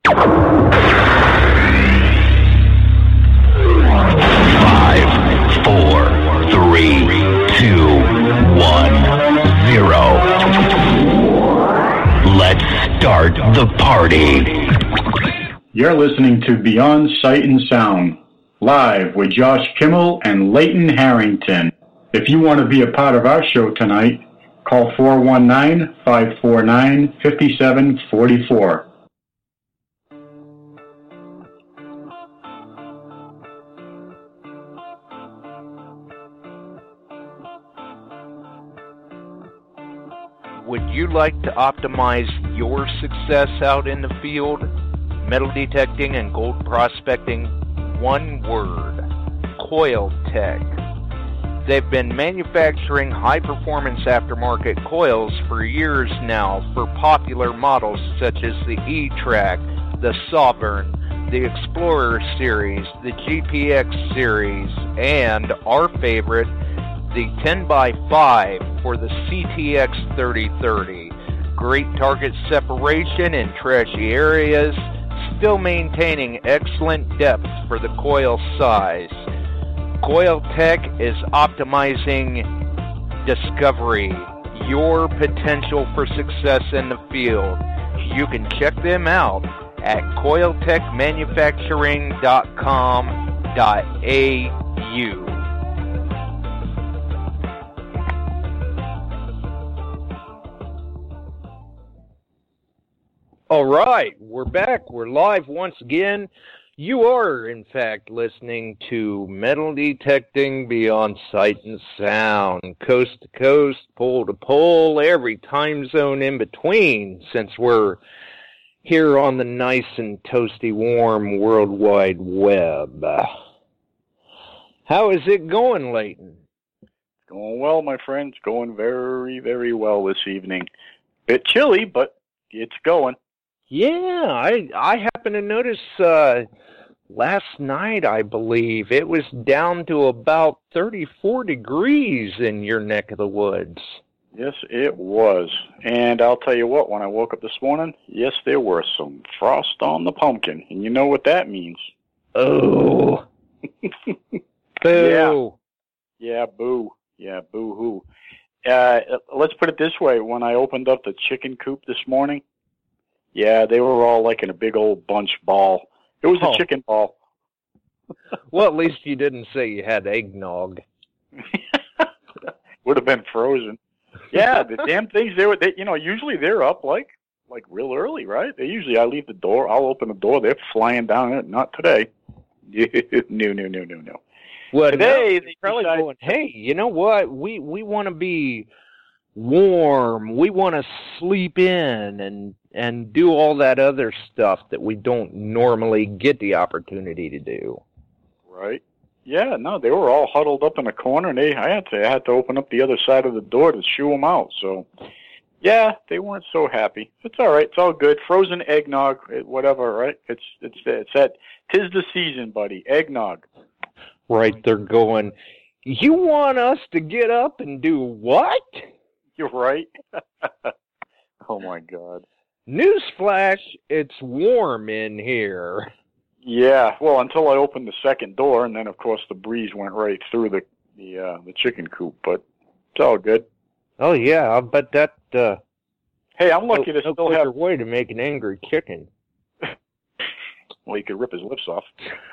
5, 4, 3, 2, 1, 0. Let's start the party. You're listening to Beyond Sight and Sound, live with Josh Kimmel and Leighton Harrington. If you want to be a part of our show tonight, call 419-549-5744. Would you like to optimize your success out in the field? Metal detecting and gold prospecting, one word, Coil Tech. They've been manufacturing high-performance aftermarket coils for years now for popular models such as the E-Track, the Sovereign, the Explorer series, the GPX series, and our favorite, the 10x5 for the CTX 3030. Great target separation in trashy areas, still maintaining excellent depth for the coil size. Coil Tech is optimizing discovery, your potential for success in the field. You can check them out at coiltechmanufacturing.com.au. All right, we're back. We're live once again. You are, in fact, listening to Metal Detecting Beyond Sight and Sound, coast to coast, pole to pole, every time zone in between, since we're here on the nice and toasty warm World Wide Web. How is it going, Leighton? Going well, my friends. Going very, very well this evening. Bit chilly, but it's going. Yeah, I happen to notice last night, I believe, it was down to about 34 degrees in your neck of the woods. Yes, it was. And I'll tell you what, when I woke up this morning, yes, there were some frost on the pumpkin. And you know what that means. Oh. Boo. Yeah, boo. Yeah, boo-hoo. Let's put it this way. When I opened up the chicken coop this morning, yeah, they were all like in a big old bunch ball. It was a chicken ball. Well, at least you didn't say you had eggnog. Would have been frozen. Yeah, the damn things, usually they're up like real early, right? I leave the door, I'll open the door, they're flying down it. Not today. No. Well, today, they're probably going, hey, you know what? We want to be warm. We want to sleep in and do all that other stuff that we don't normally get the opportunity to do. Right. Yeah, no, they were all huddled up in a corner, and I had to open up the other side of the door to shoo them out. So, yeah, they weren't so happy. It's all right. It's all good. Frozen eggnog, whatever, right? It's that 'tis the season, buddy. Eggnog. Right, they're going, you want us to get up and do what? You're right. Oh, my God. Newsflash, it's warm in here. Yeah, well, until I opened the second door, and then, of course, the breeze went right through the chicken coop, but it's all good. Oh, yeah, I bet that... hey, I'm lucky to still have... a way to make an angry chicken. Well, you could rip his lips off.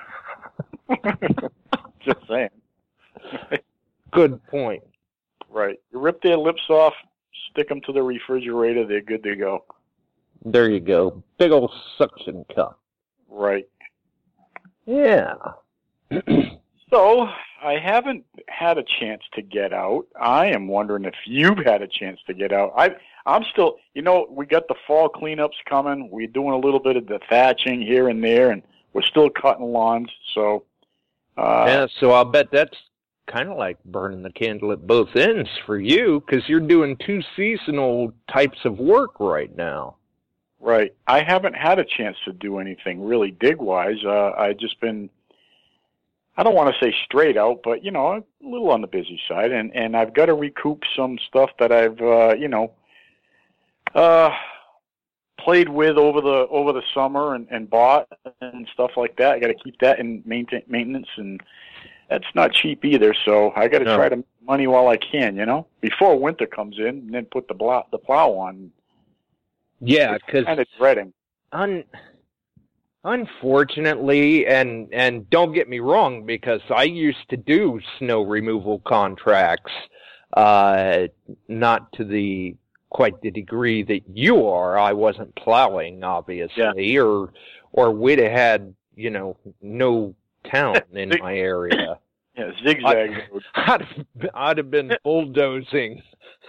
Just saying. Good point. Right. You rip their lips off, stick them to the refrigerator, they're good to go. There you go. Big old suction cup. Right. Yeah. So, I haven't had a chance to get out. I am wondering if you've had a chance to get out. I'm still, we got the fall cleanups coming. We're doing a little bit of the thatching here and there, and we're still cutting lawns. So, yeah, so I'll bet that's kind of like burning the candle at both ends for you, because you're doing two seasonal types of work right now. Right. I haven't had a chance to do anything really dig-wise. I've just been, I don't want to say straight out, but, a little on the busy side. And I've got to recoup some stuff that I've, played with over the summer and bought and stuff like that. I got to keep that in maintenance, and that's not cheap either. So I got to try to make money while I can, before winter comes in, and then put the plow on. Yeah, because kind of dreading. Unfortunately, and don't get me wrong, because I used to do snow removal contracts, not to quite the degree that you are. I wasn't plowing, obviously, or we'd have had, no town in my area. Yeah, zigzag. I'd have been bulldozing.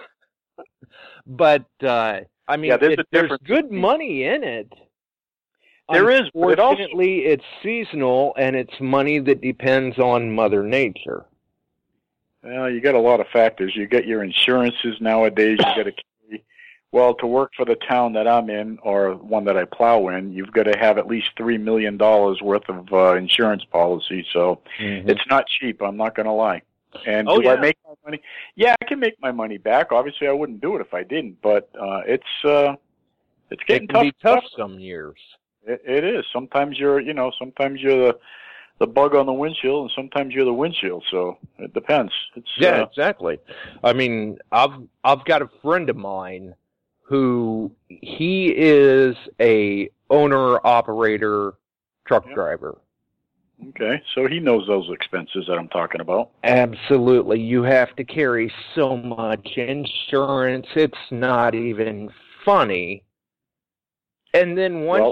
But, there's good money in it. There is. Unfortunately, it's seasonal, and it's money that depends on Mother Nature. Well, you got a lot of factors. You got your insurances nowadays. You got to carry. Well, to work for the town that I'm in, or one that I plow in, you've got to have at least $3 million worth of insurance policy. So it's not cheap. I'm not going to lie. And do I make my money? Yeah, I can make my money back. Obviously, I wouldn't do it if I didn't. But it's getting tough. It can be tough some years. It is. Sometimes you're the bug on the windshield, and sometimes you're the windshield. So it depends. Exactly. I mean, I've got a friend of mine who he is a owner-operator truck driver. Okay, so he knows those expenses that I'm talking about. Absolutely. You have to carry so much insurance, it's not even funny. And then once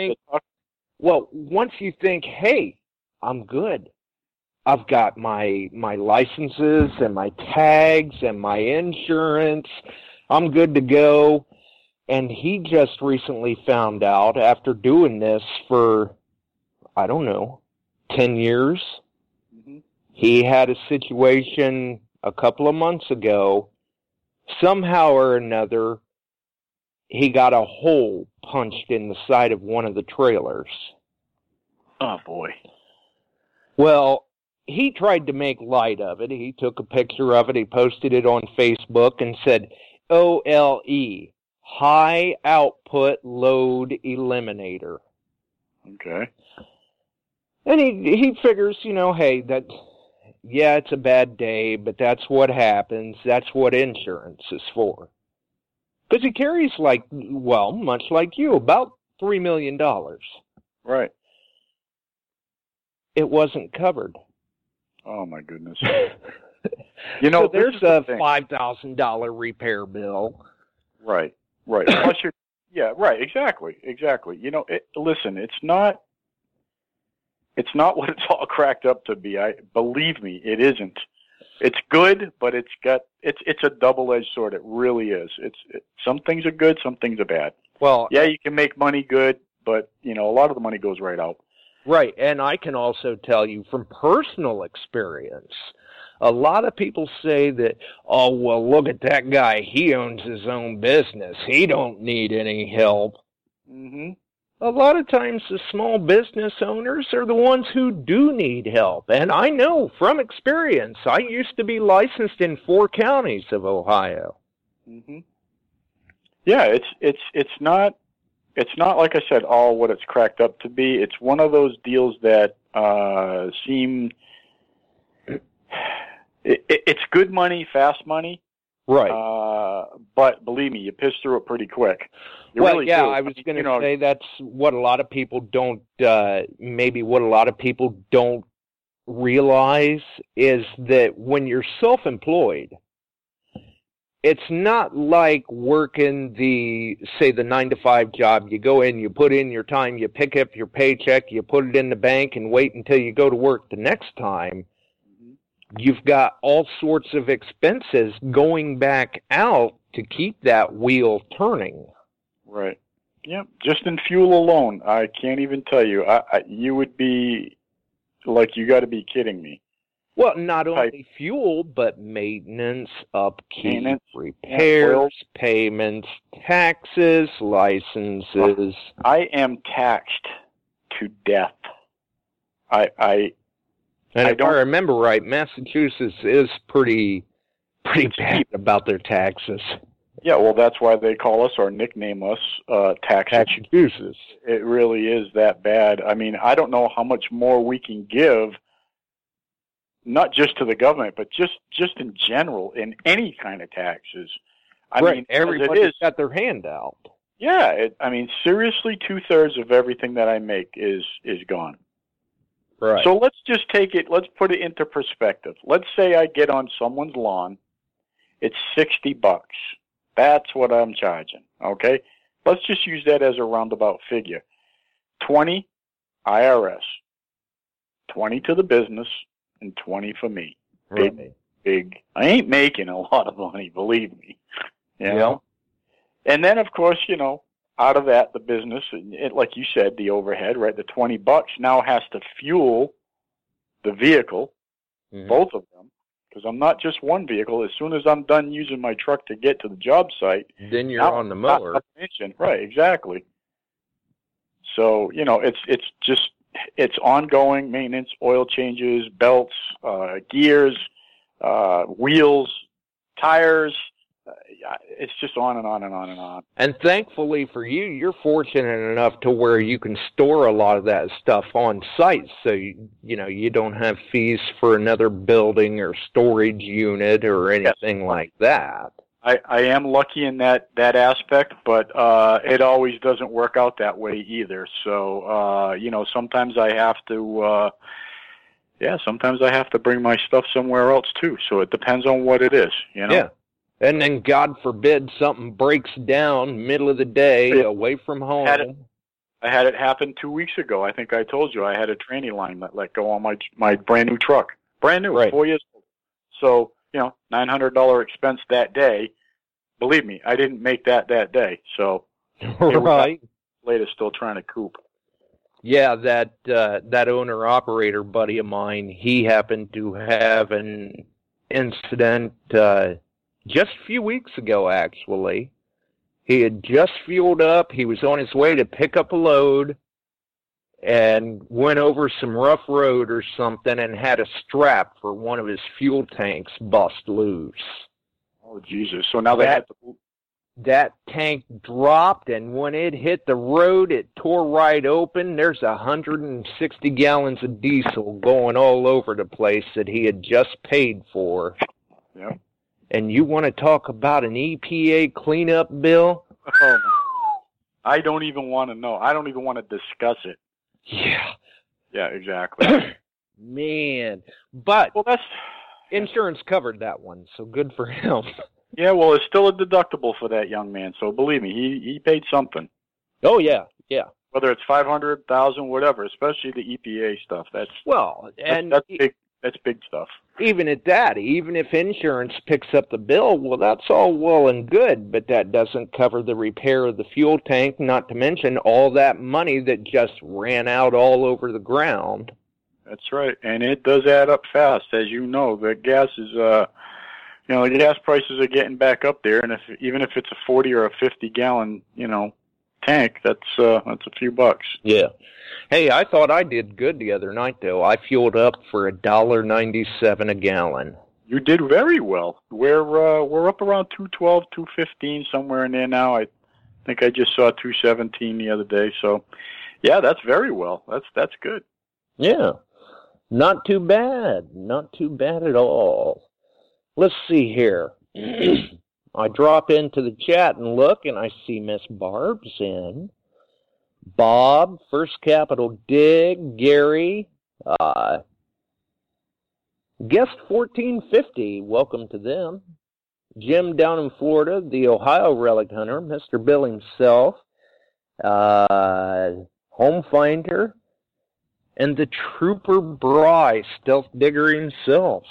you think, hey, I'm good. I've got my licenses and my tags and my insurance. I'm good to go. And he just recently found out, after doing this for, 10 years, he had a situation a couple of months ago. Somehow or another, he got a hole punched in the side of one of the trailers. Oh, boy. Well, he tried to make light of it. He took a picture of it. He posted it on Facebook and said, OLE, High Output Load Eliminator. Okay. And he figures, hey, it's a bad day, but that's what happens. That's what insurance is for. Because he carries much like you, about $3 million. Right. It wasn't covered. Oh, my goodness. So there's a $5,000 repair bill. Right. Plus right, exactly. Listen, it's not what it's all cracked up to be. Believe me, it isn't. It's good, but it's a double-edged sword. It really is. Some things are good, some things are bad. Well, yeah, you can make money good, but a lot of the money goes right out. Right, and I can also tell you from personal experience, a lot of people say that, oh, well, look at that guy. He owns his own business. He don't need any help. Mm-hmm. A lot of times the small business owners are the ones who do need help. And I know from experience, I used to be licensed in 4 counties of Ohio. Mm-hmm. Yeah, it's not like I said, all what it's cracked up to be. It's one of those deals that seem it's good money, fast money. Right. But believe me, you piss through it pretty quick. I was going to say that's what a lot of people don't, maybe what a lot of people don't realize is that when you're self-employed, it's not like working the 9-to-5 job. You go in, you put in your time, you pick up your paycheck, you put it in the bank and wait until you go to work the next time. You've got all sorts of expenses going back out to keep that wheel turning. Right. Yep. Just in fuel alone, I can't even tell you. You would be like, you got to be kidding me. Well, not only fuel, but maintenance, upkeep, repairs, payments, taxes, licenses. I am taxed to death. And if I remember right, Massachusetts is pretty bad about their taxes. Yeah, well, that's why they call us or nickname us tax juices. It really is that bad. I mean, I don't know how much more we can give, not just to the government, but just in general, in any kind of taxes. I mean, everybody's got their hand out. Yeah, I mean, seriously, 2/3 of everything that I make is gone. Right. So let's just let's put it into perspective. Let's say I get on someone's lawn. It's $60. That's what I'm charging, okay? Let's just use that as a roundabout figure. 20 IRS, 20 to the business, and 20 for me. Big. I ain't making a lot of money, believe me. You know? And then, of course, out of that, the business, like you said, the overhead, right? The $20 now has to fuel the vehicle, both of them. Because I'm not just one vehicle. As soon as I'm done using my truck to get to the job site, then you're on the mower. Right, exactly. So, it's ongoing maintenance, oil changes, belts, gears, wheels, tires. It's just on and on and on and on. And thankfully for you, you're fortunate enough to where you can store a lot of that stuff on site, so you don't have fees for another building or storage unit or anything like that. I am lucky in that aspect, but it always doesn't work out that way either. So sometimes I have to sometimes I have to bring my stuff somewhere else too. So it depends on what it is, Yeah. And then, God forbid, something breaks down middle of the day, away from home. I had it happen 2 weeks ago. I think I told you I had a tranny line that let go on my brand new truck. Brand new, right. 4 years old. So, $900 expense that day. Believe me, I didn't make that day. So, right. Later, still trying to coop. Yeah, that owner-operator buddy of mine, he happened to have an incident just a few weeks ago, actually. He had just fueled up. He was on his way to pick up a load and went over some rough road or something and had a strap for one of his fuel tanks bust loose. Oh, Jesus. So now that tank dropped, and when it hit the road, it tore right open. There's 160 gallons of diesel going all over the place that he had just paid for. Yeah. And you want to talk about an EPA cleanup bill? Oh, I don't even want to know. I don't even want to discuss it. Yeah. Yeah, exactly. Man. But insurance covered that one, so good for him. Yeah, well, it's still a deductible for that young man, so believe me, he paid something. Oh, yeah, yeah. Whether it's 500, 1,000, whatever, especially the EPA stuff. That's big. That's big stuff. Even at that, even if insurance picks up the bill, well, that's all well and good, but that doesn't cover the repair of the fuel tank, not to mention all that money that just ran out all over the ground. That's right, and it does add up fast, as you know. The gas is, the gas prices are getting back up there, and even if it's a 40 or a 50-gallon, tank, that's a few bucks. Yeah. Hey, I thought I did good the other night, though. I fueled up for $1.97 a gallon. You did very well. We're up around $2.12, $2.15, somewhere in there now. I think I just saw $2.17 the other day. So, yeah, that's very well. That's good. Yeah, not too bad. Not too bad at all. Let's see here. I drop into the chat and look, and I see Miss Barb's in. Bob, First Capital Dig, Gary, Guest 1450, welcome to them. Jim down in Florida, the Ohio Relic Hunter, Mr. Bill himself, Home Finder, and the Trooper Bry, Stealth Digger himself.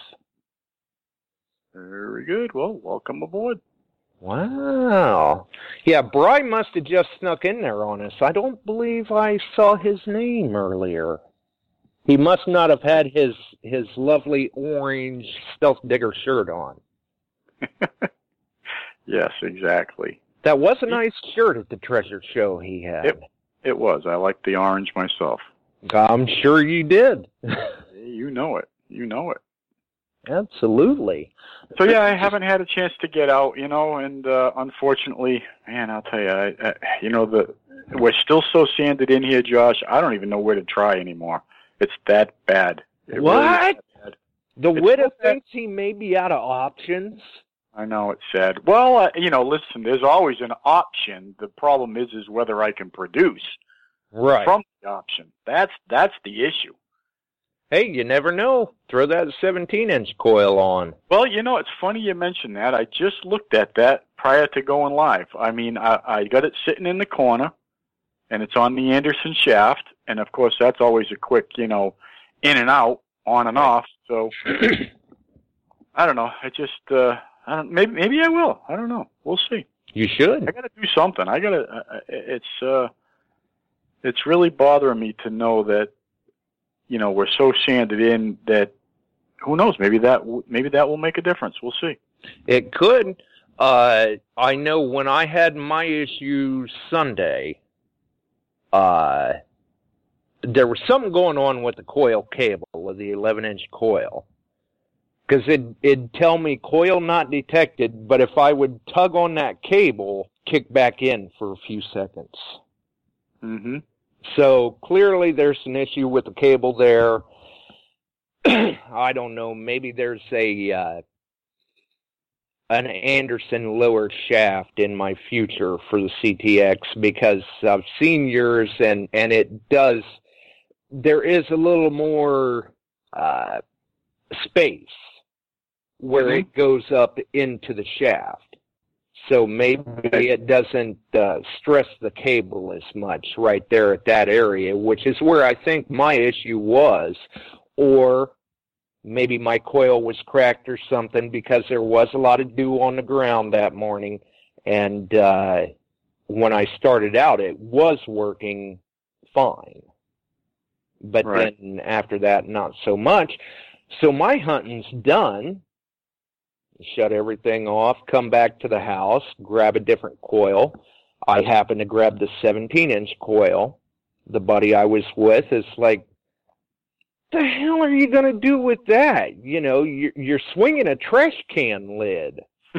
Very good. Well, welcome aboard. Wow. Yeah, Bry must have just snuck in there on us. I don't believe I saw his name earlier. He must not have had his lovely orange Stealth Digger shirt on. Yes, exactly. That was a nice shirt at the treasure show he had. It was. I liked the orange myself. I'm sure you did. You know it. You know it. Absolutely. So yeah, I haven't had a chance to get out, and unfortunately, man, I'll tell you, we're still so sanded in here, Josh. I don't even know where to try anymore. It's that bad. It What? Really is that bad. The widow thinks he may be out of options. I know, it's sad. Well, listen, there's always an option. The problem is whether I can produce from the option. That's the issue. Hey, you never know. Throw that 17-inch coil on. Well, it's funny you mentioned that. I just looked at that prior to going live. I mean, I got it sitting in the corner, and it's on the Anderson shaft, and of course that's always a quick, in and out, on and off. So I don't know. I just maybe I will. I don't know. We'll see. You should. I got to do something. It's really bothering me to know that we're so sanded in that who knows? Maybe that will make a difference. We'll see. It could. I know when I had my issue Sunday, there was something going on with the coil cable of the 11-inch coil. Because it'd tell me coil not detected, but if I would tug on that cable, kick back in for a few seconds. Mm-hmm. So clearly there's an issue with the cable there. I don't know, maybe there's an Anderson lower shaft in my future for the CTX, because I've seen yours and there is a little more space where it goes up into the shaft. So maybe it doesn't stress the cable as much right there at that area, which is where I think my issue was. Or maybe my coil was cracked or something, because there was a lot of dew on the ground that morning. And when I started out, it was working fine. But then after that, not so much. So my hunting's done. Shut everything off, come back to the house, grab a different coil. I happen to grab the 17-inch coil. The buddy I was with is like, the hell are you going to do with that? You're swinging a trash can lid.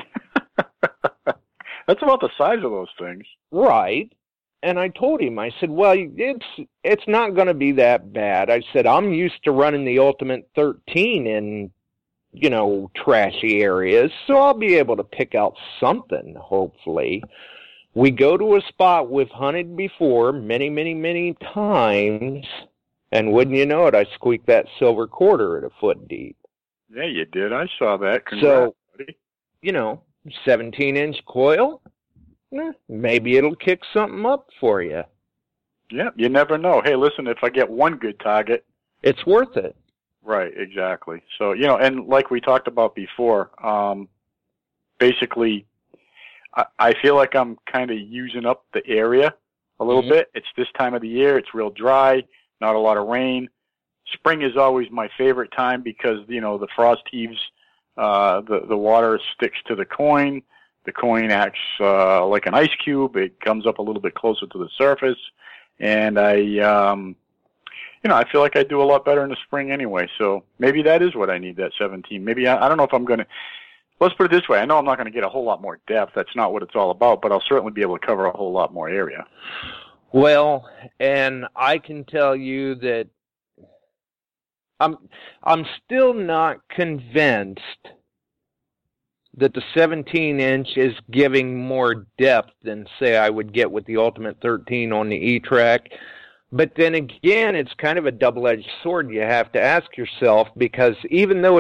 That's about the size of those things. Right. And I told him, I said, well, it's not going to be that bad. I said, I'm used to running the Ultimate 13 in trashy areas, so I'll be able to pick out something, hopefully. We go to a spot we've hunted before many, many, many times, and wouldn't you know it, I squeaked that silver quarter at a foot deep. Yeah, you did. I saw that. Congrats, buddy. 17-inch coil, maybe it'll kick something up for you. Yeah, you never know. Hey, listen, if I get one good target, it's worth it. Right, exactly. So, and like we talked about before, basically, I feel like I'm kind of using up the area a little bit. It's this time of the year. It's real dry, not a lot of rain. Spring is always my favorite time because, the frost heaves, the water sticks to the coin. The coin acts like an ice cube. It comes up a little bit closer to the surface. And I feel like I do a lot better in the spring anyway, so maybe that is what I need, that 17. Maybe, I don't know if I'm going to, let's put it this way, I know I'm not going to get a whole lot more depth, that's not what it's all about, but I'll certainly be able to cover a whole lot more area. Well, and I can tell you that I'm still not convinced that the 17-inch is giving more depth than, say, I would get with the Ultimate 13 on the E-Track. But then again, it's kind of a double-edged sword, you have to ask yourself, because even though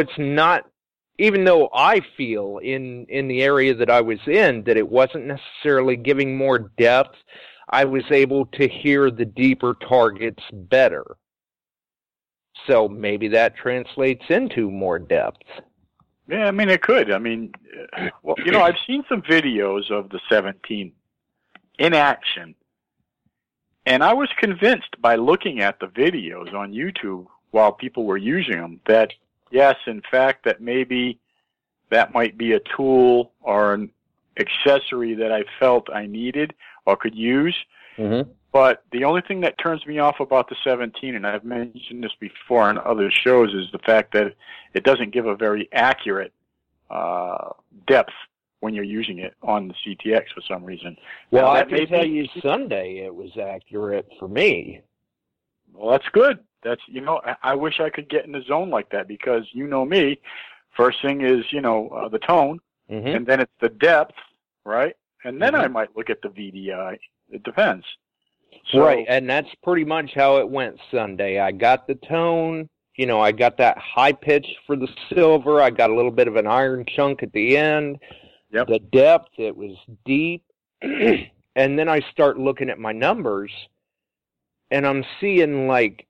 I feel in the area that I was in that it wasn't necessarily giving more depth, I was able to hear the deeper targets better. So maybe that translates into more depth. Yeah, it could. I've seen some videos of the 17 in action. And I was convinced by looking at the videos on YouTube while people were using them that, yes, in fact, that maybe that might be a tool or an accessory that I felt I needed or could use. Mm-hmm. But the only thing that turns me off about the 17, and I've mentioned this before on other shows, is the fact that it doesn't give a very accurate depth when you're using it on the CTX for some reason. Well, now, I can tell you Sunday it was accurate for me. Well, that's good. That's, I wish I could get in the zone like that, because you know me, first thing is, the tone, Mm-hmm. and then it's the depth, right? And then Mm-hmm. I might look at the VDI. It depends. So, Right, and that's pretty much how it went Sunday. I got the tone, I got that high pitch for the silver. I got a little bit of an iron chunk at the end. Yep. The depth, it was deep. And then I start looking at my numbers, and I'm seeing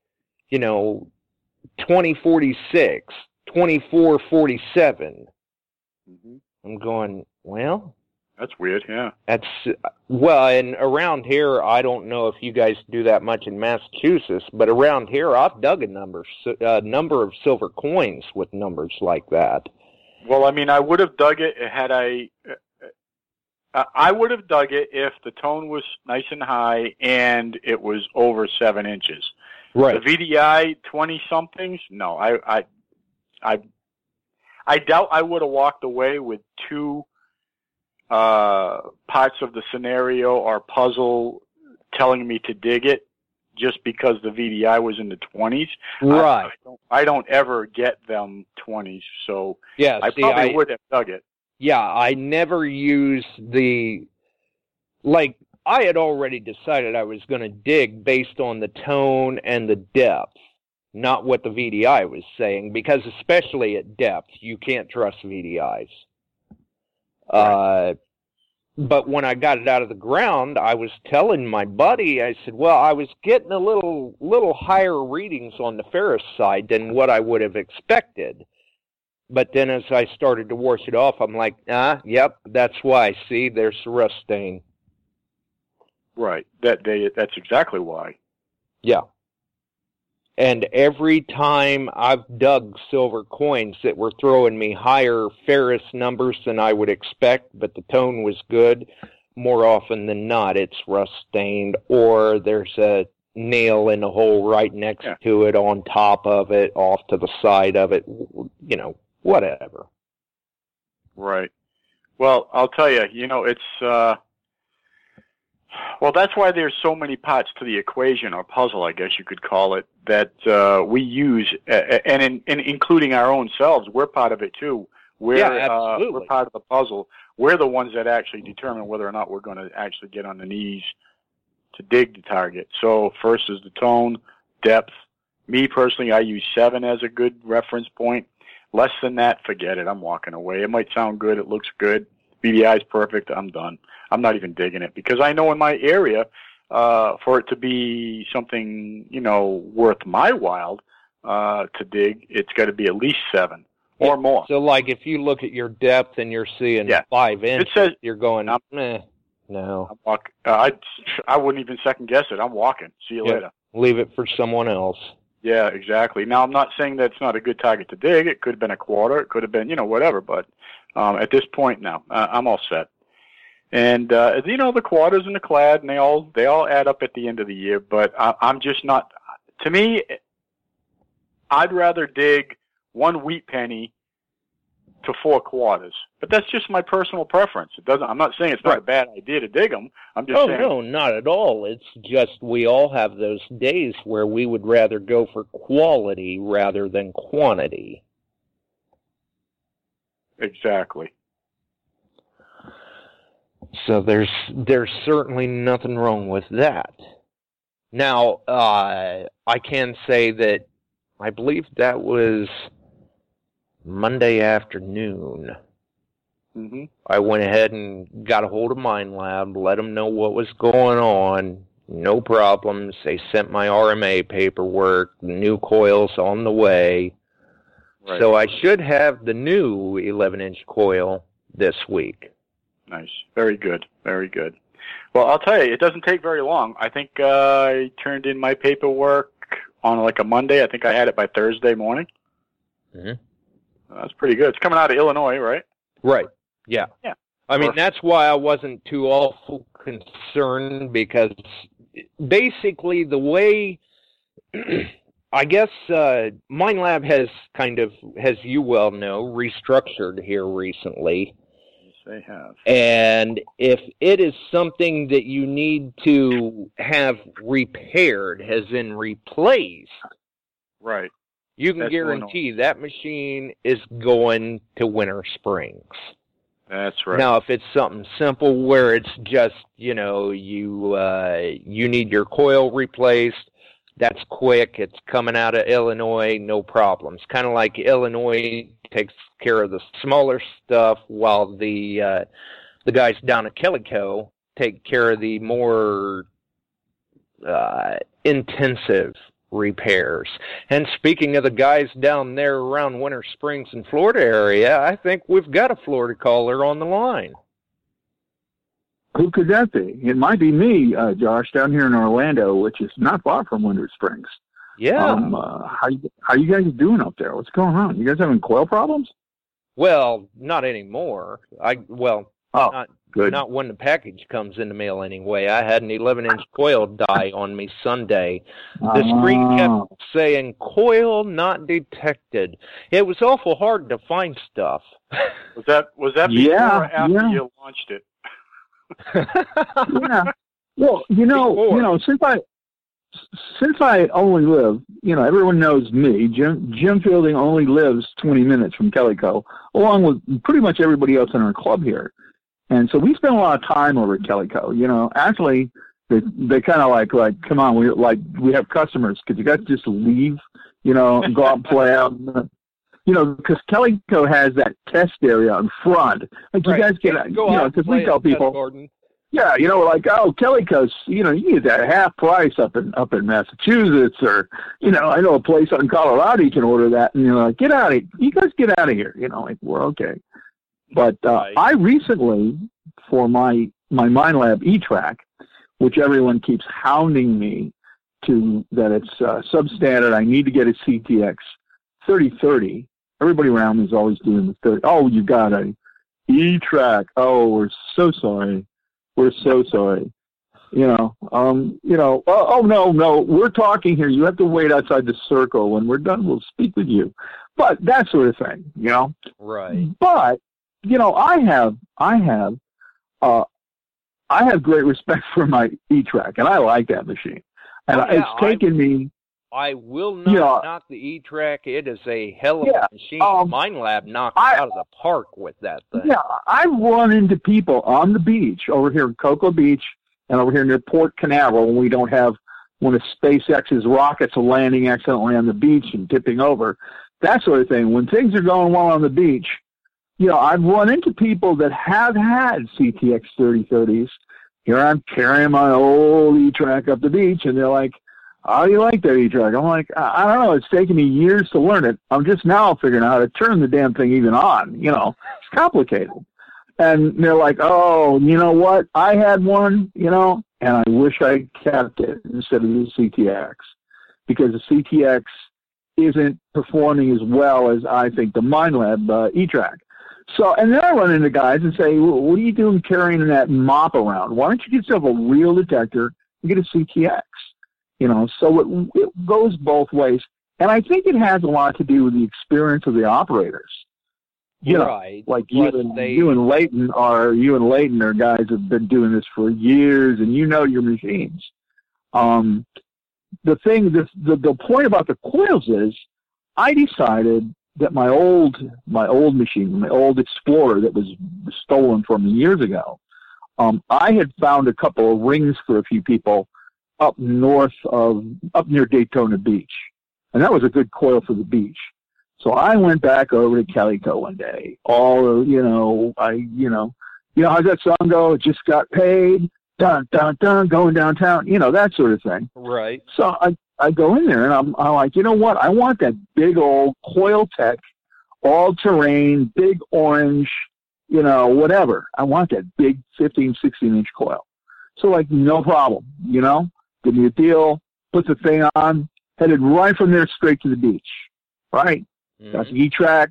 2046, 2447. Mm-hmm. I'm going, well, that's weird, yeah. And around here, I don't know if you guys do that much in Massachusetts, but around here, I've dug a number of silver coins with numbers like that. Well, I would have dug it had I would have dug it if the tone was nice and high and it was over 7 inches. Right. The VDI 20-somethings, no. I doubt I would have walked away with 2 parts of the scenario or puzzle telling me to dig it just because the VDI was in the 20s. Right. I don't ever get them 20s, so yeah, I probably would have dug it. Yeah, I never use I had already decided I was going to dig based on the tone and the depth, not what the VDI was saying, because especially at depth, you can't trust VDIs. Right. But when I got it out of the ground, I was telling my buddy, I said, well, I was getting a little higher readings on the ferrous side than what I would have expected. But then as I started to wash it off, I'm like, yep, that's why. See, there's the rust stain. Right. That's exactly why. Yeah. And every time I've dug silver coins that were throwing me higher ferrous numbers than I would expect, but the tone was good, more often than not, it's rust stained, or there's a nail in the hole right next to it, on top of it, off to the side of it, whatever. Right. Well, I'll tell you, it's, well, that's why there's so many parts to the equation, or puzzle, I guess you could call it, that we use, and including our own selves, we're part of it too. We're part of the puzzle. We're the ones that actually determine whether or not we're going to actually get on the knees to dig the target. So first is the tone, depth. Me personally, I use 7 as a good reference point. Less than that, forget it. I'm walking away. It might sound good. It looks good. VDI is perfect. I'm done. I'm not even digging it, because I know in my area, for it to be something, worth my while to dig, it's got to be at least 7 or more. So, if you look at your depth and you're seeing 5 inches, it says, you're going, no. I wouldn't even second guess it. I'm walking. See you later. Leave it for someone else. Yeah, exactly. Now, I'm not saying that it's not a good target to dig. It could have been a quarter. It could have been, whatever. But at this point now, I'm all set. And, the quarters and the clad, and they all add up at the end of the year. But I'm just not, to me, I'd rather dig 1 wheat penny to 4 quarters. But that's just my personal preference. I'm not saying it's not a bad idea to dig them. I'm just saying. No, not at all. It's just we all have those days where we would rather go for quality rather than quantity. Exactly. So there's certainly nothing wrong with that. Now, I can say that I believe that was Monday afternoon. Mm-hmm. I went ahead and got a hold of Mine Lab, let them know what was going on. No problems. They sent my RMA paperwork, new coils on the way. Right. So I should have the new 11-inch coil this week. Nice. Very good. Very good. Well, I'll tell you, it doesn't take very long. I think I turned in my paperwork on a Monday. I think I had it by Thursday morning. Mm-hmm. That's pretty good. It's coming out of Illinois, right? Right. Yeah. Yeah. I mean, that's why I wasn't too awful concerned, because basically the way, I guess, Minelab has kind of, as you well know, restructured here recently. Yes, they have. And if it is something that you need to have repaired, as in replaced, right, you can guarantee that machine is going to Winter Springs. That's right. Now, if it's something simple where it's just, you need your coil replaced, that's quick. It's coming out of Illinois, no problems. Kind of like Illinois takes care of the smaller stuff, while the guys down at Kellyco take care of the more intensive repairs. And speaking of the guys down there around Winter Springs and Florida area, I think we've got a Florida caller on the line. Who could that be? It might be me, Josh, down here in Orlando, which is not far from Winter Springs. Yeah. How you guys doing up there? What's going on? You guys having coil problems? Well, not anymore. Good. Not when the package comes in the mail anyway. I had an 11-inch coil die on me Sunday. The screen kept saying, coil not detected. It was awful hard to find stuff. Was that before or after you launched it? Yeah. Well, since I only live, everyone knows me. Jim Fielding only lives 20 minutes from Kellyco, along with pretty much everybody else in our club here. And so we spend a lot of time over at Kellyco. Actually, they kind of like, come on, we have customers. Could you guys just leave, and go out and play out? Because Kellyco has that test area in front. Like, you guys get, because we tell people, yeah, Kellyco's, you get that half price up in Massachusetts, or, I know a place out in Colorado you can order that, and you're like, get out of here. You guys get out of here. We're okay. But I recently, for my Minelab E-Track, which everyone keeps hounding me to, that it's substandard, I need to get a CTX 3030. Everybody around me is always doing the 30. Oh, you got a E-Track. Oh, we're so sorry. We're so sorry. Oh, no, we're talking here. You have to wait outside the circle. When we're done, we'll speak with you. But that sort of thing, Right. But, I have great respect for my E-Track, and I like that machine. And it's taken me. I will not knock the E-Track. It is a hell of a machine. Minelab knocked out of the park with that thing. Yeah, I've run into people on the beach over here in Cocoa Beach and over here near Port Canaveral when we don't have one of SpaceX's rockets landing accidentally on the beach and tipping over, that sort of thing. When things are going well on the beach, I've run into people that have had CTX 3030s. Here I'm carrying my old E-Track up the beach, and they're like, how do you like that E-Track? I'm like, I don't know. It's taken me years to learn it. I'm just now figuring out how to turn the damn thing even on. It's complicated. And they're like, oh, you know what? I had one, and I wish I kept it instead of the CTX, because the CTX isn't performing as well as I think the Minelab E-Track. So, and then I run into guys and say, well, what are you doing carrying that mop around? Why don't you get yourself a real detector and get a CTX? So it goes both ways. And I think it has a lot to do with the experience of the operators. Right. Like you and Leighton are guys who have been doing this for years, and your machines. The point about the coils is, I decided that my old machine, my old Explorer that was stolen from me years ago, I had found a couple of rings for a few people up near Daytona Beach, and that was a good coil for the beach. So I went back over to Kellyco one day. How's that song go? It just got paid. Dun dun dun, going downtown. That sort of thing. Right. So I go in there and I'm like, you know what? I want that big old Coiltech, all-terrain, big orange, whatever. I want that big 15, 16-inch coil. So, no problem, Give me a deal, put the thing on, headed right from there straight to the beach, right? Mm-hmm. Got the E-Track,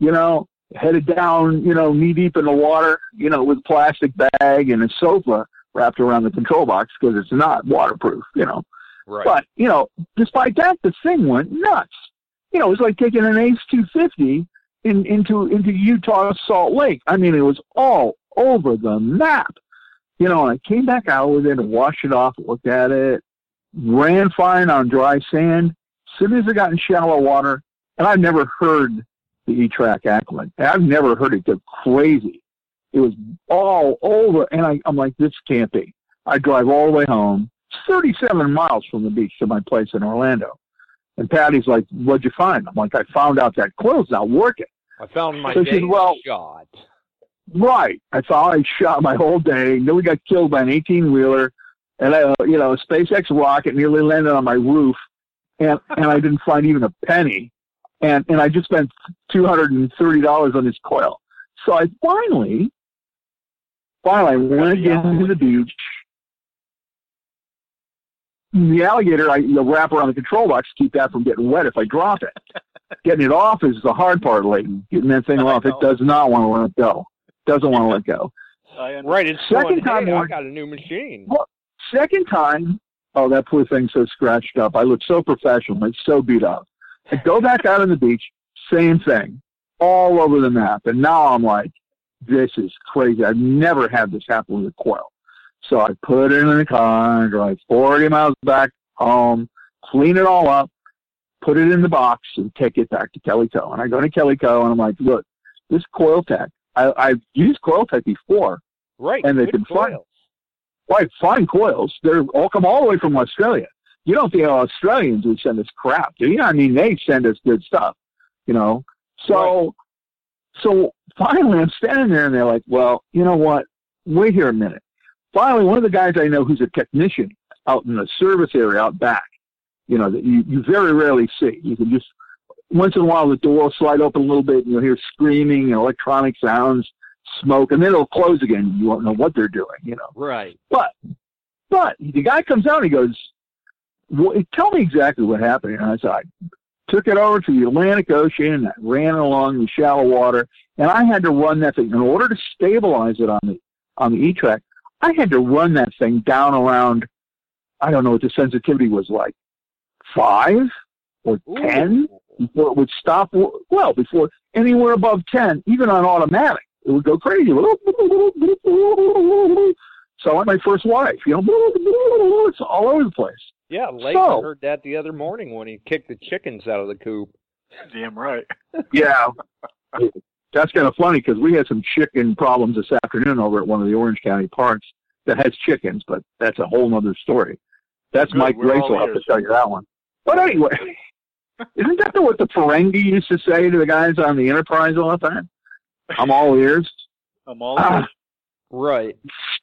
headed down, knee-deep in the water, with a plastic bag and a sofa wrapped around the control box because it's not waterproof, Right. But, despite that, the thing went nuts. It was like taking an Ace 250 into Utah Salt Lake. I mean, it was all over the map. And I came back out with it and washed it off, looked at it, ran fine on dry sand. As soon as it got in shallow water, and I've never heard the E-Track act like that. I've never heard it go crazy. It was all over, and I'm like, this can't be. I drive all the way home. It's 37 miles from the beach to my place in Orlando. And Patty's like, what'd you find? I'm like, I found out that coil's not working. I found my So day she said, well, shot. Right. I thought I shot my whole day. Then we got killed by an 18-wheeler. And, a SpaceX rocket nearly landed on my roof. And I didn't find even a penny. And I just spent $230 on this coil. So I finally went again to the beach. The alligator, the wrap around the control box to keep that from getting wet if I drop it. Getting it off is the hard part, Leighton. Getting that thing off, it does not want to let go. Doesn't want to let go. Right, it's second going, time, hey, I got a new machine. Well, second time, oh, that poor thing's so scratched up. I look so professional. It's so beat up. I go back out on the beach, same thing, all over the map. And now I'm like, this is crazy. I've never had this happen with a coil. So I put it in the car, drive 40 miles back home, clean it all up, put it in the box, and take it back to Kelly Co. And I go to Kelly Co. and I'm like, look, this Coil-Tech, I've used Coil-Tech before. Right. And they've been fine. Right, fine coils. They're all come all the way from Australia. You don't think Australians would send us crap, do you? I mean, they send us good stuff, So, right. So finally I'm standing there and they're like, well, you know what? Wait here a minute. Finally, one of the guys I know who's a technician out in the service area out back, that you very rarely see. You can just, once in a while, the door will slide open a little bit and you'll hear screaming and electronic sounds, smoke, and then it'll close again. You won't know what they're doing, Right. But the guy comes out and he goes, well, tell me exactly what happened. And I said, I took it over to the Atlantic Ocean, I ran it along the shallow water, and I had to run that thing. In order to stabilize it on the E-Track, I had to run that thing down around, I don't know what the sensitivity was like, 5 or 10 before it would stop. Well, before anywhere above 10, even on automatic, it would go crazy. So like my first wife, it's all over the place. Yeah, Leighton heard that the other morning when he kicked the chickens out of the coop. Damn right. Yeah. That's kind of funny because we had some chicken problems this afternoon over at one of the Orange County parks that has chickens, but that's a whole other story. That's Good, Mike Grace will have to tell you that one. But anyway, isn't that what the Ferengi used to say to the guys on the Enterprise all the time? I'm all ears. I'm all ears. Right.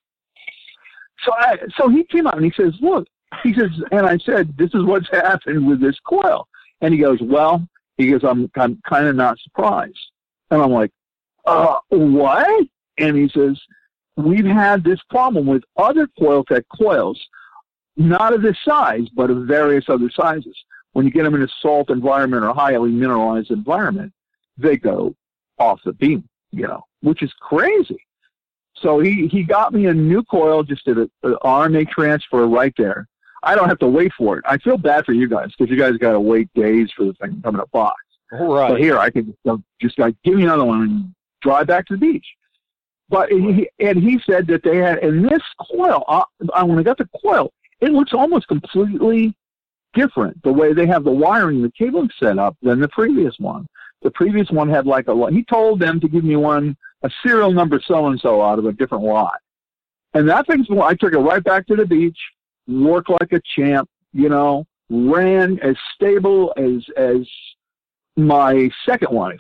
So he came out and he says, look, and I said, this is what's happened with this coil. And he goes, I'm kind of not surprised. And I'm like, what? And he says, we've had this problem with other Coil-Tech coils, not of this size, but of various other sizes. When you get them in a salt environment or a highly mineralized environment, they go off the beam, which is crazy. So he got me a new coil, just did an RMA transfer right there. I don't have to wait for it. I feel bad for you guys because you guys got to wait days for the thing to come in a box. Right. So here I can just give me another one and drive back to the beach. But he said that they had in this coil. When I got the coil, it looks almost completely different the way they have the wiring, the cabling set up than the previous one. The previous one had he told them to give me a serial number so-and-so out of a different lot. And that thing's, I took it right back to the beach, worked like a champ, ran as stable as my second wife.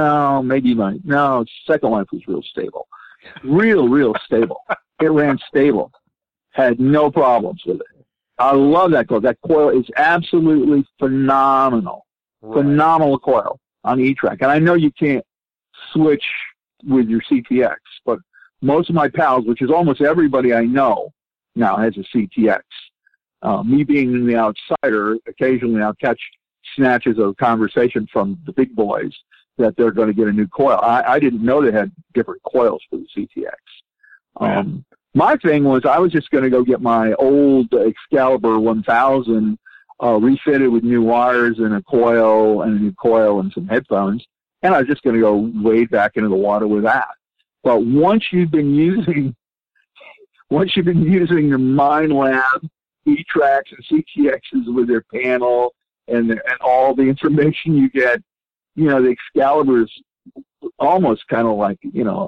Second wife was real stable. Real stable. It ran stable. Had no problems with it. I love that coil. That coil is absolutely phenomenal. Right. Phenomenal coil on E-Track. And I know you can't switch with your CTX, but most of my pals, which is almost everybody I know now, has a CTX. Me being the outsider, occasionally I'll catch snatches of conversation from the big boys that they're going to get a new coil. I didn't know they had different coils for the CTX. My thing was I was just going to go get my old Excalibur 1000 refitted with new wires and a coil and some headphones, and I was just going to go wade back into the water with that. But once you've been using your Mind Lab E-Tracks and CTXs with their panel and all the information you get, the Excalibur is almost kind of like,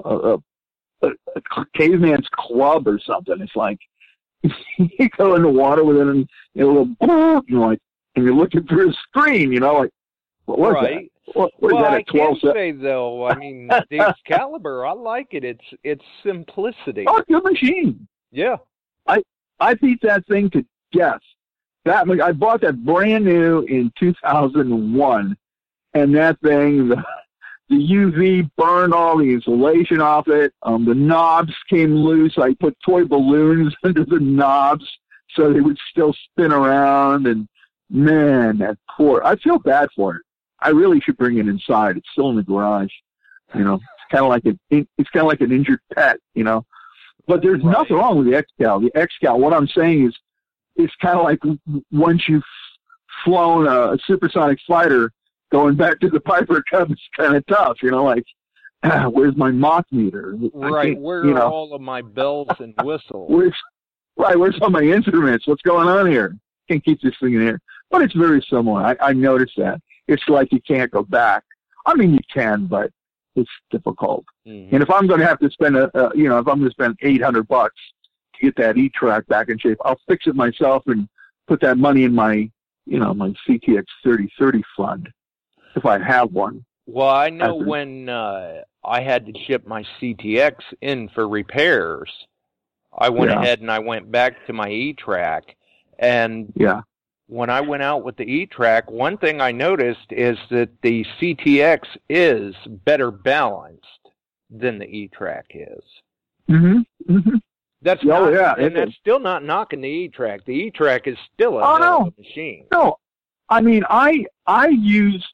a caveman's club or something. It's like you go in the water with it and a little, and you're looking through a screen, like, what was that? What is that, I can say, though, the Excalibur, I like it. It's simplicity. Oh, good machine. Yeah. I beat that thing to death. I bought that brand new in 2001, and that thing, the UV burned all the insulation off it. The knobs came loose. I put toy balloons under the knobs so they would still spin around. And man, I feel bad for it. I really should bring it inside. It's still in the garage. It's kind of like an injured pet. But there's nothing wrong with the X-Cal. The X-Cal, what I'm saying is, it's kind of like once you've flown a supersonic fighter, going back to the Piper Cub is kind of tough. Where's my Mach meter? Right. Where are all of my bells and whistles? Where's all my instruments? What's going on here? Can't keep this thing in here. But it's very similar. I noticed that. It's like you can't go back. I mean, you can, but it's difficult. Mm-hmm. And if I'm going to have to spend if I'm going to spend $800 to get that E-Track back in shape, I'll fix it myself and put that money in my CTX 3030 fund if I have one. Well, I know when I had to ship my CTX in for repairs, I went ahead and I went back to my E-Track, and when I went out with the E-Track, one thing I noticed is that the CTX is better balanced than the E-Track is. Mm-hmm. Mm-hmm. That's that's still not knocking the E-Track. The E-Track is still a hell of a machine. No, I mean, I used,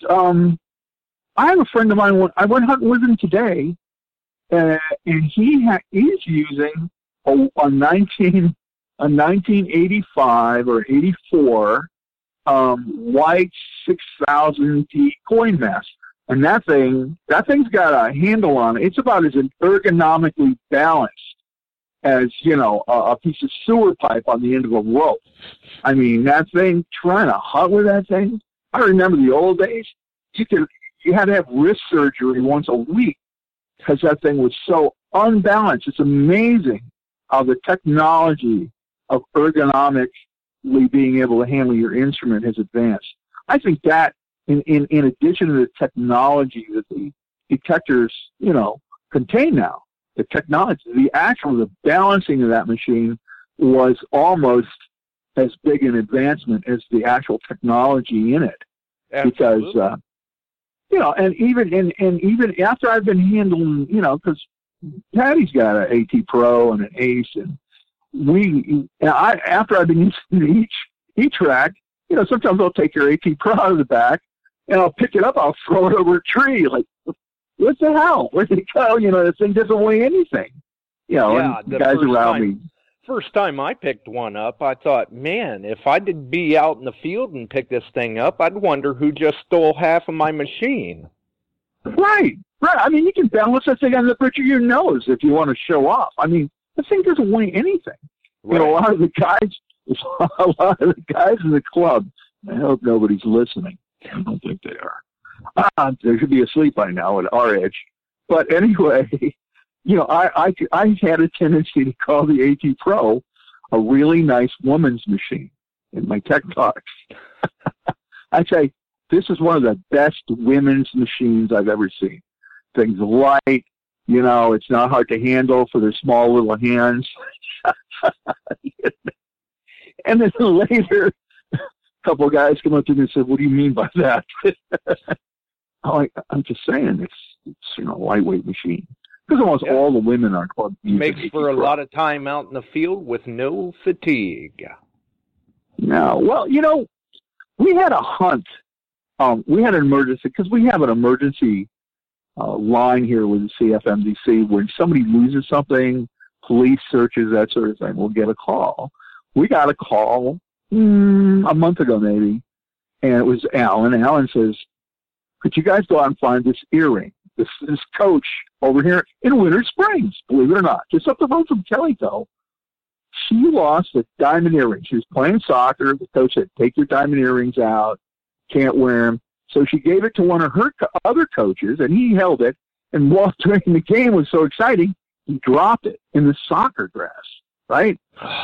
I have a friend of mine, I went hunting with him today, and he's using a 1985 or 84 white 6000T coin mass. And that thing's got a handle on it. It's about as ergonomically balanced as, a piece of sewer pipe on the end of a rope. I mean, that thing, trying to hunt with that thing, I remember the old days, you had to have wrist surgery once a week because that thing was so unbalanced. It's amazing how the technology of ergonomically being able to handle your instrument has advanced. I think that, in addition to the technology that the detectors, contain now, the technology, the balancing of that machine was almost as big an advancement as the actual technology in it. Absolutely. Because, and even after I've been handling, because Patty's got an AT Pro and an Ace, and after I've been using the E-Track, sometimes I'll take your AT Pro out of the back, and I'll pick it up, I'll throw it over a tree, like, what the hell? Where'd it go? The thing doesn't weigh anything. And the guys around me. First time I picked one up, I thought, man, if I did be out in the field and pick this thing up, I'd wonder who just stole half of my machine. Right. I mean, you can balance that thing on the bridge of your nose if you want to show off. I mean, the thing doesn't weigh anything. Right. A lot of the guys in the club, I hope nobody's listening. I don't think they are. They should be asleep by now at our age. But anyway, I had a tendency to call the AT Pro a really nice woman's machine in my tech talks. I'd say, this is one of the best women's machines I've ever seen. Things light, it's not hard to handle for their small little hands. And then later, a couple of guys come up to me and said, what do you mean by that? I'm just saying, it's a lightweight machine. Because almost all the women are club makes for a lot of time out in the field with no fatigue. No, well, we had a hunt. We had an emergency, because we have an emergency line here with the CFMDC when somebody loses something, police searches, that sort of thing. We'll get a call. We got a call a month ago maybe, and it was Alan. Alan says, could you guys go out and find this earring? This coach over here in Winter Springs, believe it or not, just up the road from Kellyco. She lost a diamond earring. She was playing soccer. The coach said, take your diamond earrings out. Can't wear them. So she gave it to one of her other coaches, and he held it. And while during the game was so exciting, he dropped it in the soccer grass, right?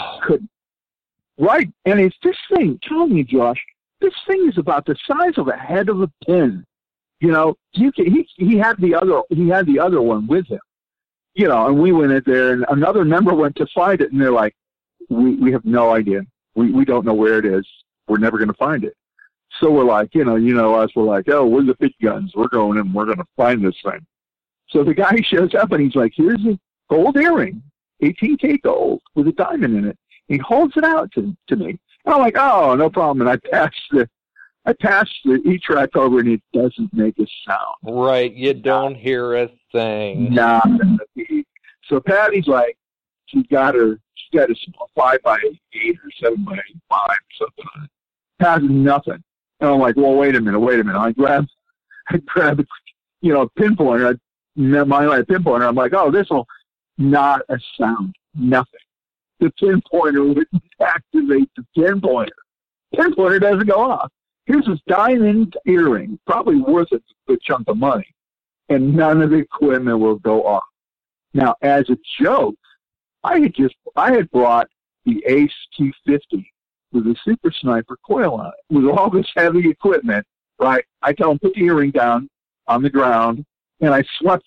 Right. And it's this thing, tell me, Josh, this thing is about the size of a head of a pin. You know, he had the other one with him. You know, and we went in there, and another member went to find it, and they're like, we have no idea. We don't know where it is. We're never going to find it. So we're like, you know us, we're like, oh, we're the big guns. We're going in, we're going to find this thing. So the guy shows up, and he's like, here's a gold earring, 18K gold, with a diamond in it. He holds it out to me. And I'm like, oh, no problem. And I pass the E-track over, and it doesn't make a sound. Right, you don't hear a thing. Nah. So Patty's like, she's got a small 5x8 or 7x5 or something on it. Has nothing. And I'm like, well, wait a minute. I grab a pinpointer. My pinpointer. I'm like, oh, this will not a sound. Nothing. The pinpointer wouldn't activate the pinpointer. Pinpointer doesn't go off. Here's this diamond earring, probably worth a good chunk of money, and none of the equipment will go off. Now, as a joke, I had brought the Ace 250 with a Super Sniper coil on it, with all this heavy equipment, right? I tell him, put the earring down on the ground, and I swept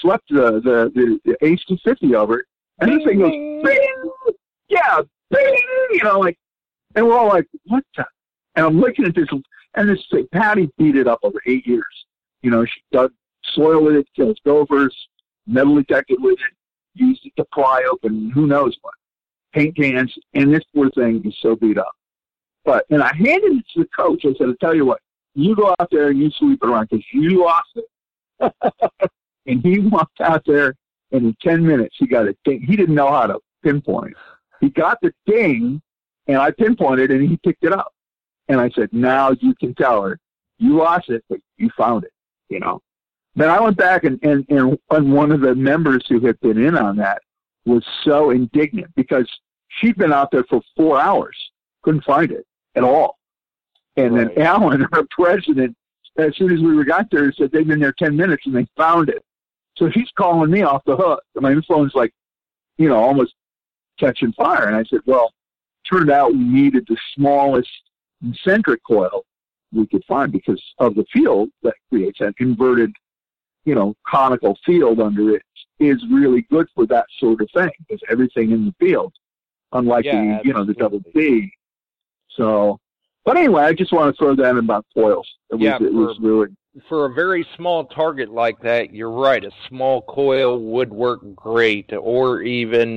the Ace 250 over it, and this thing goes, bing! Yeah, bing! You know, like, and we're all like, what the? And I'm looking at this, and this thing, Patty beat it up over 8 years. You know, she dug soil with it, kills gophers, metal detected with it, used it to pry open who knows what, paint cans, and this poor thing is so beat up. And I handed it to the coach. I said, I'll tell you what, you go out there and you sweep it around because you lost it. And he walked out there, and in 10 minutes he got a ding. He didn't know how to pinpoint. He got the ding, and I pinpointed, and he picked it up. And I said, now you can tell her you lost it, but you found it, you know. Then I went back, and one of the members who had been in on that was so indignant because she'd been out there for 4 hours, couldn't find it at all. And then Alan, her president, as soon as we got there, said they'd been there 10 minutes and they found it. So she's calling me off the hook. My phone's like, you know, almost catching fire. And I said, well, turned out we needed the smallest concentric coil we could find because of the field that creates that inverted, you know, conical field under it is really good for that sort of thing because everything in the field, unlike the double B. So, but anyway, I just want to throw that in about coils. It was really, for a very small target like that, you're right. A small coil would work great, or even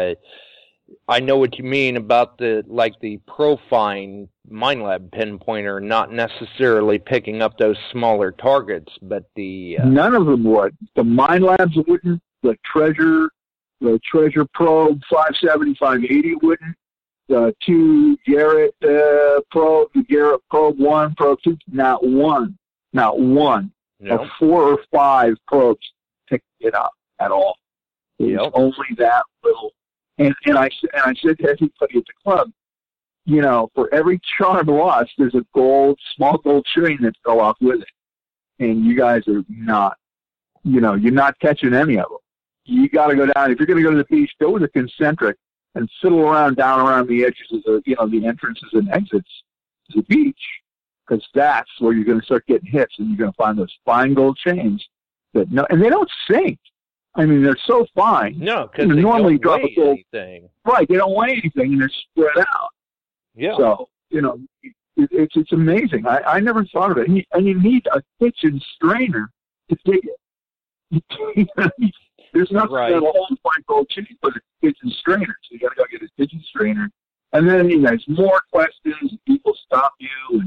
I know what you mean about the Profine MineLab pinpointer, not necessarily picking up those smaller targets, but the none of them would. The MineLabs wouldn't. The Treasure Probe 570, 580 wouldn't. The two Garrett Probe, the Garrett Probe 1, Probe 2, not one of 4 or 5 probes picked it up at all. It's only that little. And I said to everybody at the club, you know, for every charm lost, there's a small gold chain that fell off with it. And you guys are not, you know, you're not catching any of them. You got to go down. If you're going to go to the beach, go with a concentric and fiddle down around the edges of the, you know, the entrances and exits to the beach, because that's where you're going to start getting hits, and you're going to find those fine gold chains and they don't sink. I mean, they're so fine. No, because they normally don't weigh anything. Right, they don't weigh anything, and they're spread out. Yeah. So, you know, it's amazing. I never thought of it. And you need a kitchen strainer to dig it. There's nothing that'll hold fine gold chain but a kitchen strainer. So you got to go get a kitchen strainer. And then, you know, there's more questions. People stop you.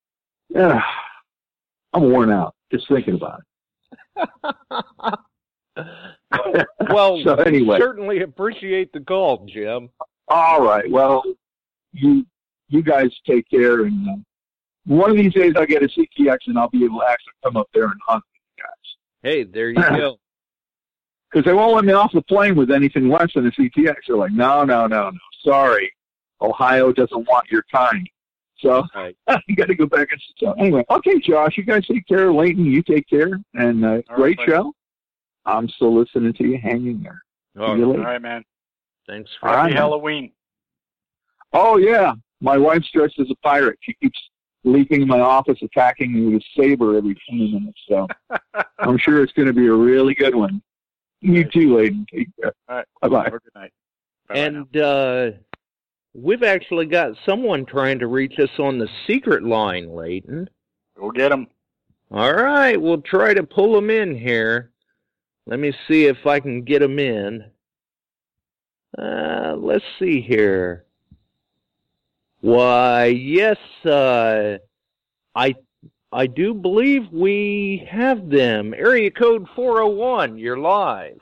And I'm worn out just thinking about it. Well, So anyway. certainly appreciate the call, Jim. All right. Well, you guys take care, and one of these days I'll get a CTX, and I'll be able to actually come up there and hunt with you guys. Hey, there you go. Because they won't let me off the plane with anything less than a CTX. They're like, no. Sorry, Ohio doesn't want your kind. So Right. you got to go back and so anyway. Okay, Josh, you guys take care. Leighton, you take care, and great right, show. I'm still listening to you, hanging there. All See you All later. right, man. Thanks for All Happy right. Halloween. Oh yeah, my wife's dressed as a pirate. She keeps leaping in my office, attacking me with a saber every few minutes. So I'm sure it's going to be a really good one. You too, Leighton. Take care. All right. Bye bye. Have a good night. Bye-bye now. And we've actually got someone trying to reach us on the secret line, Leighton. Go get him. All right, we'll try to pull him in here. Let me see if I can get him in. Let's see here. Why, yes, I do believe we have them. Area code 401, you're live.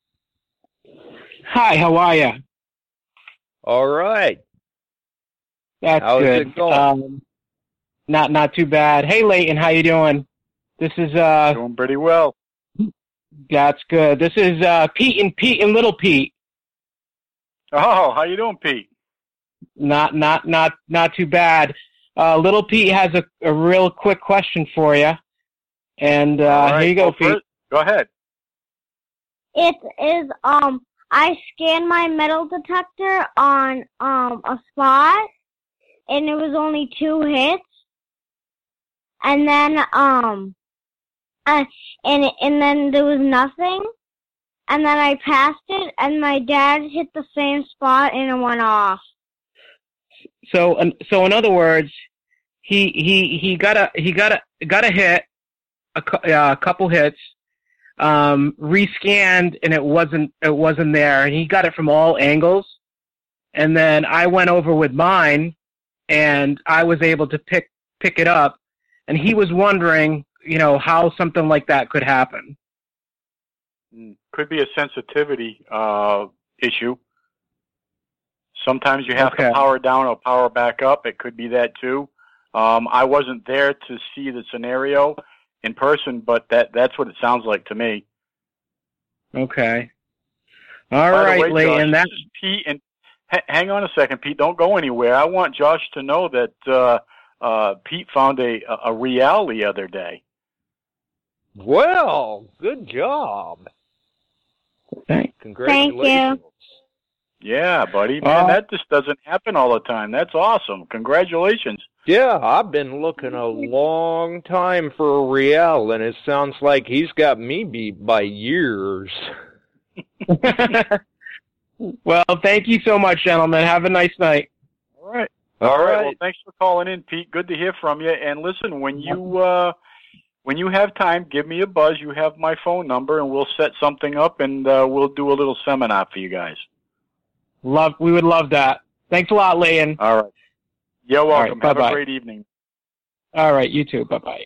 Hi, how are you? All right. That's How's good. it going? Not too bad. Hey, Leighton, how you doing? This is Doing pretty well. that's good. This is Pete and Little Pete. Oh, how you doing, Pete? Not too bad. Little Pete has a real quick question for you, and All right, here you go, Pete. first. Go ahead. It is I scanned my metal detector on a spot, and it was only 2 hits, and then and then there was nothing, and then I passed it, and my dad hit the same spot, and it went off. So in other words, he got a hit, a couple hits, rescanned, and it wasn't there, and he got it from all angles. And then I went over with mine, and I was able to pick it up, and he was wondering, how something like that could happen. Could be a sensitivity issue. Sometimes you have Okay. to power down or power back up. It could be that too. I wasn't there to see the scenario in person, but that's what it sounds like to me. Okay. All By right, the way, Leighton. Josh, this is Pete, and hang on a second, Pete. Don't go anywhere. I want Josh to know that Pete found a real the other day. Well, good job. Thank Congratulations. Yeah, buddy. Man, that just doesn't happen all the time. That's awesome. Congratulations. Yeah, I've been looking a long time for a real, and it sounds like he's got me beat by years. Well, thank you so much, gentlemen. Have a nice night. All right. All Well, right. thanks for calling in, Pete. Good to hear from you. And listen, when you have time, give me a buzz. You have my phone number, and we'll set something up, and we'll do a little seminar for you guys. We would love that. Thanks a lot, Leighton. All right. You're welcome. right, Have bye-bye. a great evening. All right, you too. Bye-bye.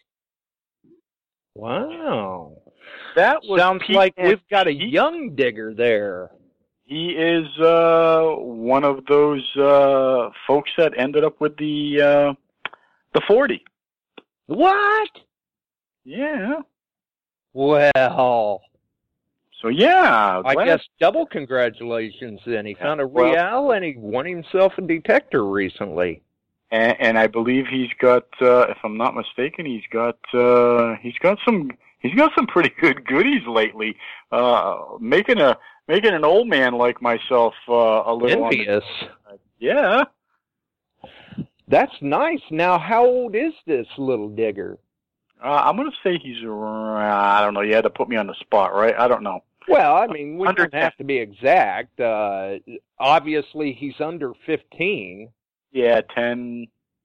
Wow. That was Sounds Pete like and we've got a Pete. young digger there. He is one of those folks that ended up with the 40. What? Yeah. Well, So yeah, I glad- guess double congratulations then. He found a Well- real and he won himself a detector recently. And I believe he's got, if I'm not mistaken, he's got some pretty good goodies lately. Making an old man like myself a little Envious. Yeah. That's nice. Now, how old is this little digger? I'm gonna say he's around, I don't know. You had to put me on the spot, right? I don't know. Well, I mean, we Under don't have to be exact. Obviously, he's under 15. Yeah, 10.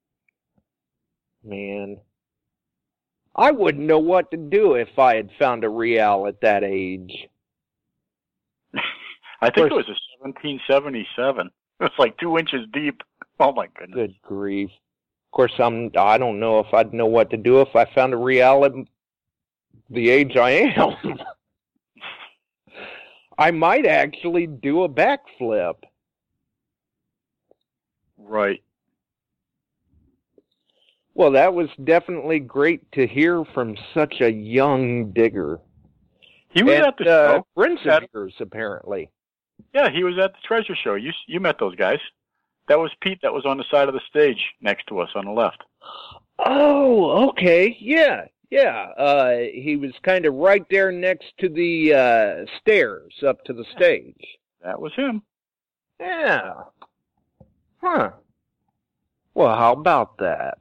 Man, I wouldn't know what to do if I had found a real at that age. I think it was a 1777. It's like 2 inches deep. Oh my goodness. Good grief. Of course, I don't know if I'd know what to do if I found a real at the age I am. I might actually do a backflip. Right. Well, that was definitely great to hear from such a young digger. He was at the show. Friends of yours, apparently. Yeah, he was at the treasure show. You met those guys. That was Pete that was on the side of the stage next to us on the left. Oh, okay. Yeah. He was kind of right there next to the stairs up to the stage. That was him. Yeah. Huh. Well, how about that?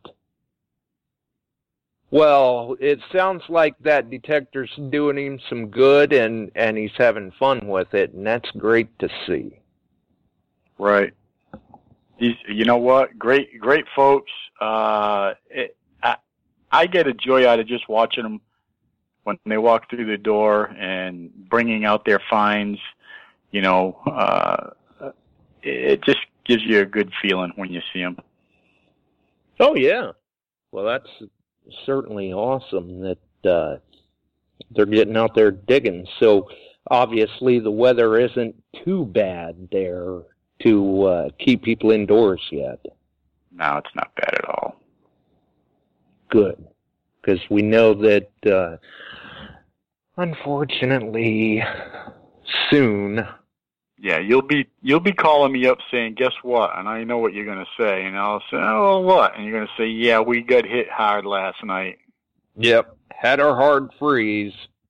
Well, it sounds like that detector's doing him some good, and he's having fun with it, and that's great to see. Right. You know what? Great folks. I get a joy out of just watching them when they walk through the door and bringing out their finds. You know, it just gives you a good feeling when you see them. Oh, yeah. Well, that's certainly awesome that they're getting out there digging. So obviously the weather isn't too bad there to keep people indoors yet. No, it's not bad at all. Good, because we know that unfortunately soon. Yeah, you'll be calling me up saying, "Guess what?" And I know what you're going to say, and I'll say, "Oh, what?" And you're going to say, "Yeah, we got hit hard last night." Yep, had our hard freeze.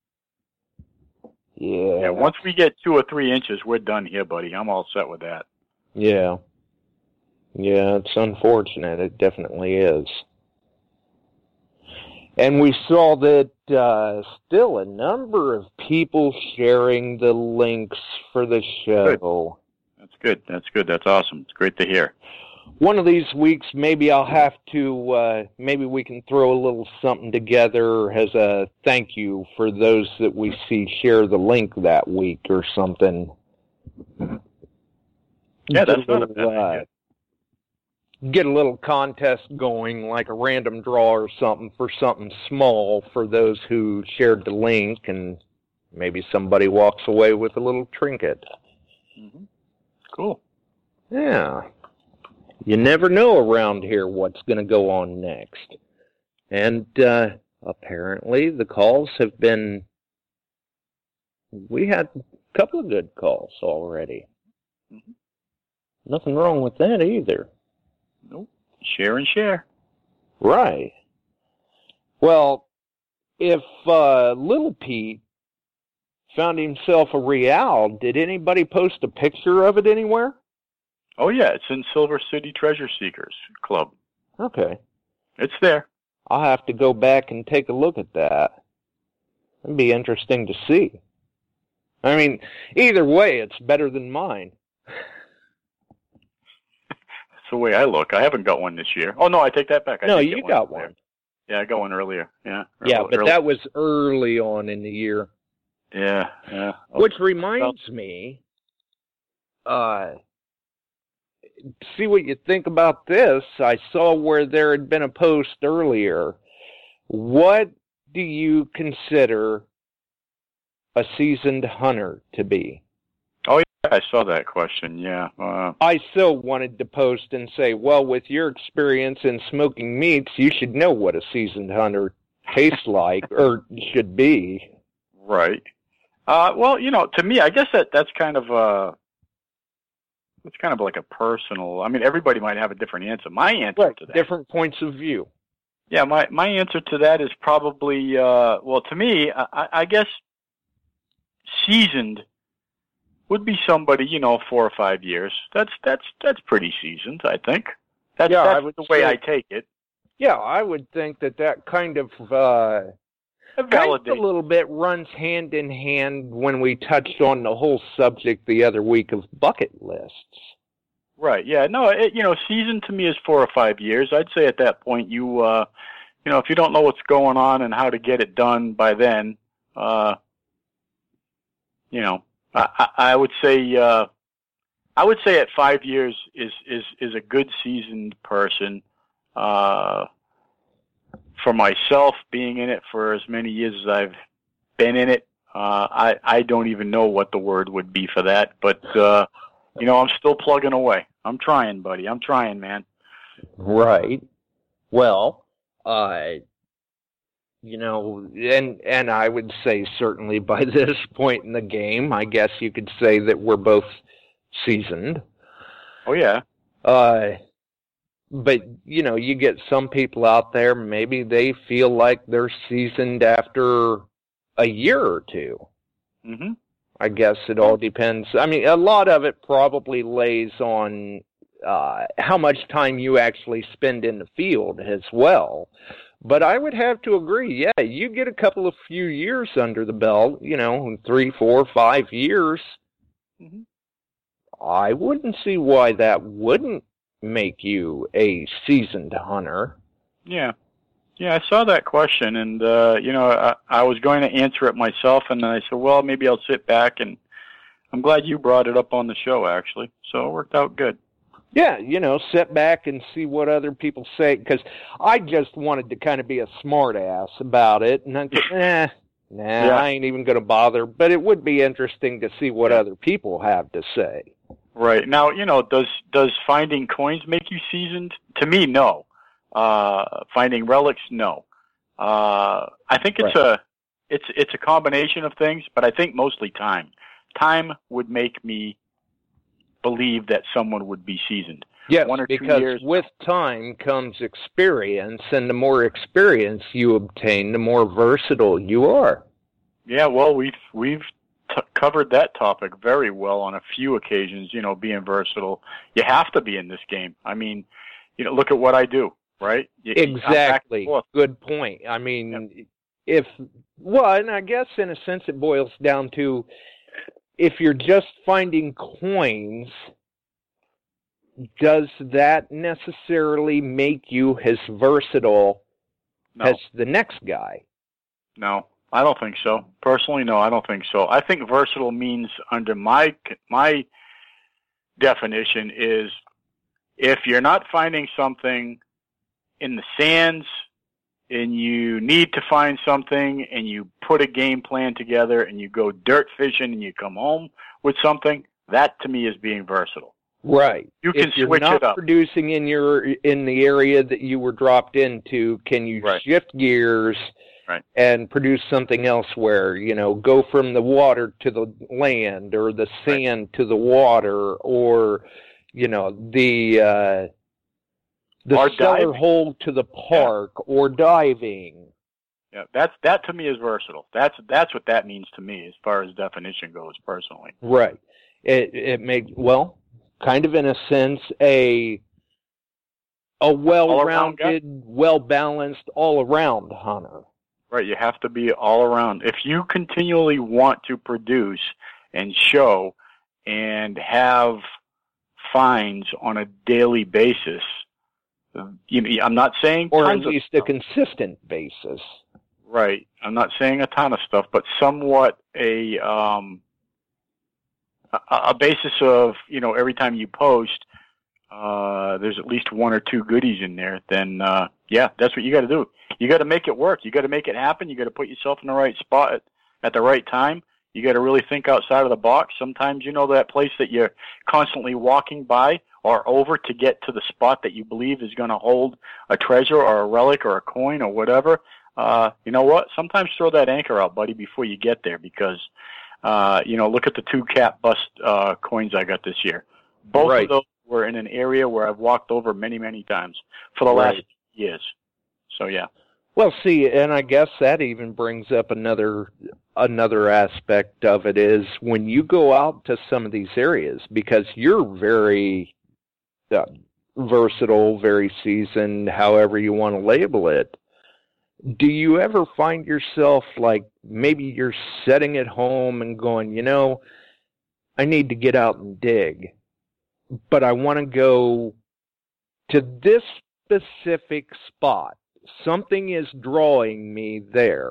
Yeah. Once we get 2 or 3 inches, we're done here, buddy. I'm all set with that. Yeah, it's unfortunate. It definitely is. And we saw that still a number of people sharing the links for the show. Good. That's good. That's awesome. It's great to hear. One of these weeks, maybe I'll have to, maybe we can throw a little something together as a thank you for those that we see share the link that week or something. Yeah, that's not a bad idea. Get a little contest going, like a random draw or something, for something small for those who shared the link, and maybe somebody walks away with a little trinket. Mm-hmm. Cool. Yeah. You never know around here what's going to go on next. And apparently the calls have been... We had a couple of good calls already. Mm-hmm. Nothing wrong with that either. Nope. Share and share. Right. Well, if Little Pete found himself a real, did anybody post a picture of it anywhere? Oh, yeah. It's in Silver City Treasure Seekers Club. Okay. It's there. I'll have to go back and take a look at that. It'd be interesting to see. I mean, either way, it's better than mine. That's the way I look. I haven't got one this year. Oh, no, I take that back. No, you got one. Yeah, I got one earlier. Yeah. Yeah, but that was early on in the year. Yeah. Which reminds me, see what you think about this. I saw where there had been a post earlier. What do you consider a seasoned hunter to be? Oh, yeah, I saw that question, yeah. I still wanted to post and say, well, with your experience in smoking meats, you should know what a seasoned hunter tastes like, or should be. Right. Well, to me, I guess that's kind of it's kind of like a personal. I mean, everybody might have a different answer. My answer to that, different points of view. Yeah, my answer to that is probably well, to me, I guess seasoned would be somebody 4 or 5 years. That's pretty seasoned, I think. That's the way I take it. Yeah, I would think that kind of validate a little bit runs hand in hand when we touched on the whole subject the other week of bucket lists. Right. Yeah. No. Season to me is 4 or 5 years. I'd say at that point, if you don't know what's going on and how to get it done by then, I would say at 5 years is a good seasoned person. For myself, being in it for as many years as I've been in it, I don't even know what the word would be for that, but I'm still plugging away. I'm trying, buddy. I'm trying, man. Right. Well, and I would say certainly by this point in the game, I guess you could say that we're both seasoned. Oh, yeah. But, you get some people out there, maybe they feel like they're seasoned after a year or two. Mm-hmm. I guess it all depends. I mean, a lot of it probably lays on how much time you actually spend in the field as well. But I would have to agree, yeah, you get a couple of few years under the belt, 3, 4, 5 years. Mm-hmm. I wouldn't see why that wouldn't make you a seasoned hunter. Yeah. Yeah, I saw that question, and, I was going to answer it myself, and then I said, well, maybe I'll sit back, and I'm glad you brought it up on the show, actually. So it worked out good. Yeah, sit back and see what other people say, because I just wanted to kind of be a smart ass about it, and I said, I ain't even going to bother, but it would be interesting to see what other people have to say. Right. Now, does finding coins make you seasoned? To me, no. Finding relics, no. I think it's a combination of things, but I think mostly time. Time would make me believe that someone would be seasoned. Yes, 1 or 2 because years. with time comes experience, and the more experience you obtain, the more versatile you are. Yeah, well, we've covered that topic very well on a few occasions. Being versatile, you have to be in this game. I mean, look at what I do. Right? Exactly. Good point. I mean, and I guess in a sense it boils down to, if you're just finding coins, does that necessarily make you as versatile as the next guy? No, I don't think so. Personally, no, I don't think so. I think versatile means, under my definition, is if you're not finding something in the sands and you need to find something and you put a game plan together and you go dirt fishing and you come home with something, that to me is being versatile. Right. You can if you're switch not it up. Producing in the area that you were dropped into, can you shift gears and produce something elsewhere? Go from the water to the land, or the sand to the water, or the cellar hole to the park, or diving. Yeah, that to me is versatile. That's what that means to me as far as definition goes, personally. Right. It makes, kind of in a sense, a well-rounded, well-balanced, all-around hunter. Right, you have to be all around. If you continually want to produce and show and have finds on a daily basis, I'm not saying or at least a consistent basis. Right. I'm not saying a ton of stuff, but somewhat a basis of, every time you post, there's at least 1 or 2 goodies in there, then, that's what you got to do. You got to make it work. You got to make it happen. You got to put yourself in the right spot at the right time. You got to really think outside of the box. Sometimes, that place that you're constantly walking by or over to get to the spot that you believe is going to hold a treasure or a relic or a coin or whatever. You know what? Sometimes throw that anchor out, buddy, before you get there, because, look at the 2 cat bust coins I got this year. Both of those were in an area where I've walked over many, many times for the last years. So, yeah. Well, see, and I guess that even brings up another aspect of it, is when you go out to some of these areas, because you're very versatile, very seasoned, however you want to label it, do you ever find yourself like maybe you're sitting at home and going, I need to get out and dig, but I want to go to this specific spot. Something is drawing me there.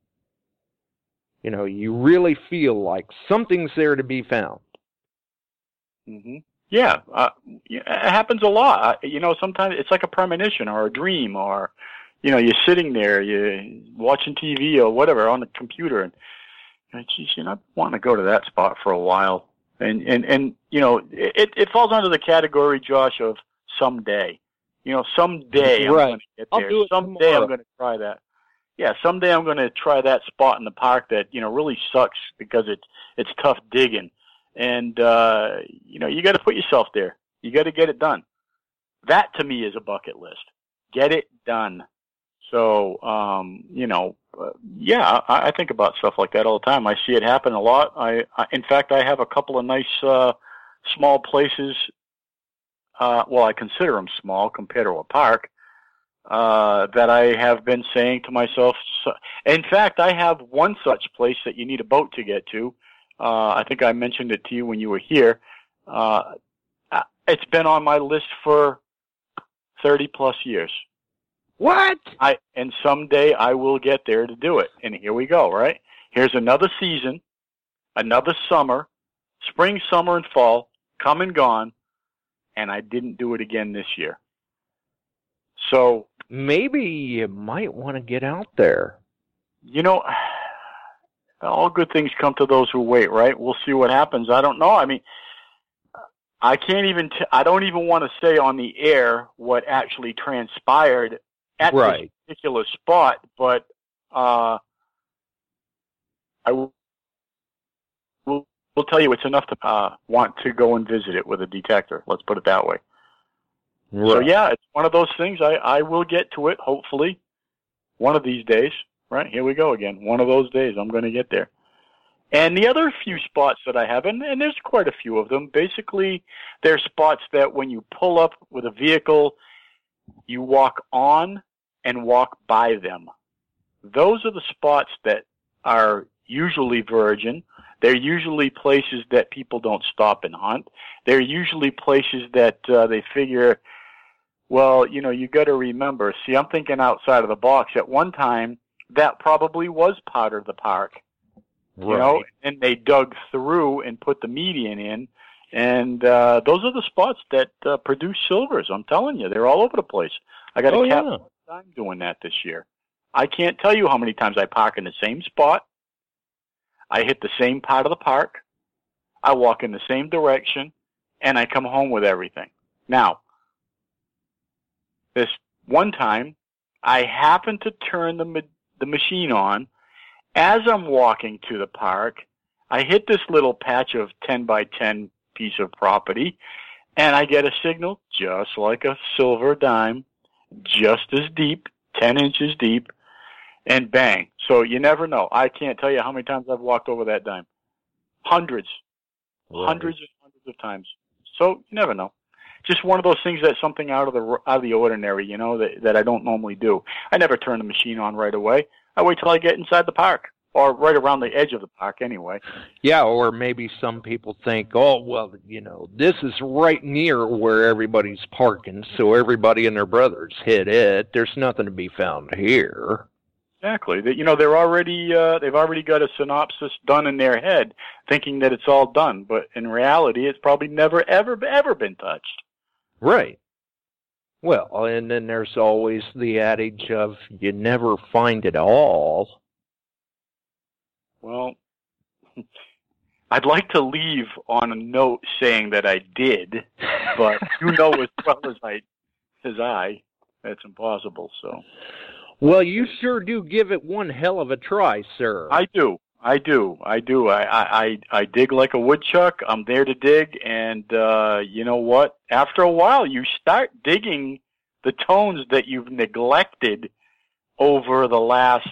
You really feel like something's there to be found. Mm-hmm. Yeah, it happens a lot. Sometimes it's like a premonition or a dream, or, you're sitting there, you're watching TV or whatever on the computer, and geez, you know, I want to go to that spot for a while. And you know, it falls under the category, Josh, of someday. You know, someday I'm going to get there. Someday I'm going to try that. Yeah, someday I'm going to try that spot in the park that, you know, really sucks because it's tough digging. And, you know, you got to put yourself there. You got to get it done. That, to me, is a bucket list. Get it done. So, you know, yeah, I think about stuff like that all the time. I see it happen a lot. In fact, I have a couple of nice small places. Well, I consider them small compared to a park, that I have been saying to myself. In fact, I have one such place that you need a boat to get to. I think I mentioned it to you when you were here. It's been on my list for 30-plus years. What? And someday I will get there to do it. And here we go, right? Here's another season, another summer, spring, summer, and fall, come and gone, and I didn't do it again this year. So maybe you might want to get out there. You know, all good things come to those who wait, right? We'll see what happens. I don't know. I mean, I can't even, I don't even want to say on the air what actually transpired at this particular spot, but I will tell you it's enough to want to go and visit it with a detector. Let's put it that way. Right. So, yeah, it's one of those things. I will get to it, hopefully, one of these days. Right, here we go again. One of those days I'm going to get there. And the other few spots that I have, and there's quite a few of them, basically they're spots that when you pull up with a vehicle, you walk on and walk by them. Those are the spots that are usually virgin. They're usually places that people don't stop and hunt. They're usually places that they figure, well, you know, you got to remember. See, I'm thinking outside of the box. At one time, that probably was part of the park, you know, and they dug through and put the median in, and those are the spots that produce silvers. I'm telling you, they're all over the place. I got a cap time doing that this year. I can't tell you how many times I park in the same spot. I hit the same part of the park. I walk in the same direction, and I come home with everything. Now, this one time, I happened to turn the machine on. As I'm walking to the park, I hit this little patch of 10 by 10 piece of property, and I get a signal just like a silver dime, just as deep, 10 inches deep, and bang. So you never know. I can't tell you how many times I've walked over that dime. Hundreds and hundreds of times. So you never know. Just one of those things that's something out of the ordinary, you know, that I don't normally do. I never turn the machine on right away. I wait till I get inside the park, or right around the edge of the park anyway. Yeah, or maybe some people think, oh, well, you know, this is right near where everybody's parking, so everybody and their brothers hit it. There's nothing to be found here. Exactly. You know, they've already got a synopsis done in their head, thinking that it's all done, but in reality, it's probably never, ever been touched. Right. Well, and then there's always the adage of you never find it all. Well, I'd like to leave on a note saying that I did, but you know as well as I, that's impossible, so. Well, you sure do give it one hell of a try, sir. I do. I dig like a woodchuck. I'm there to dig, and you know what? After a while, you start digging the tones that you've neglected over the last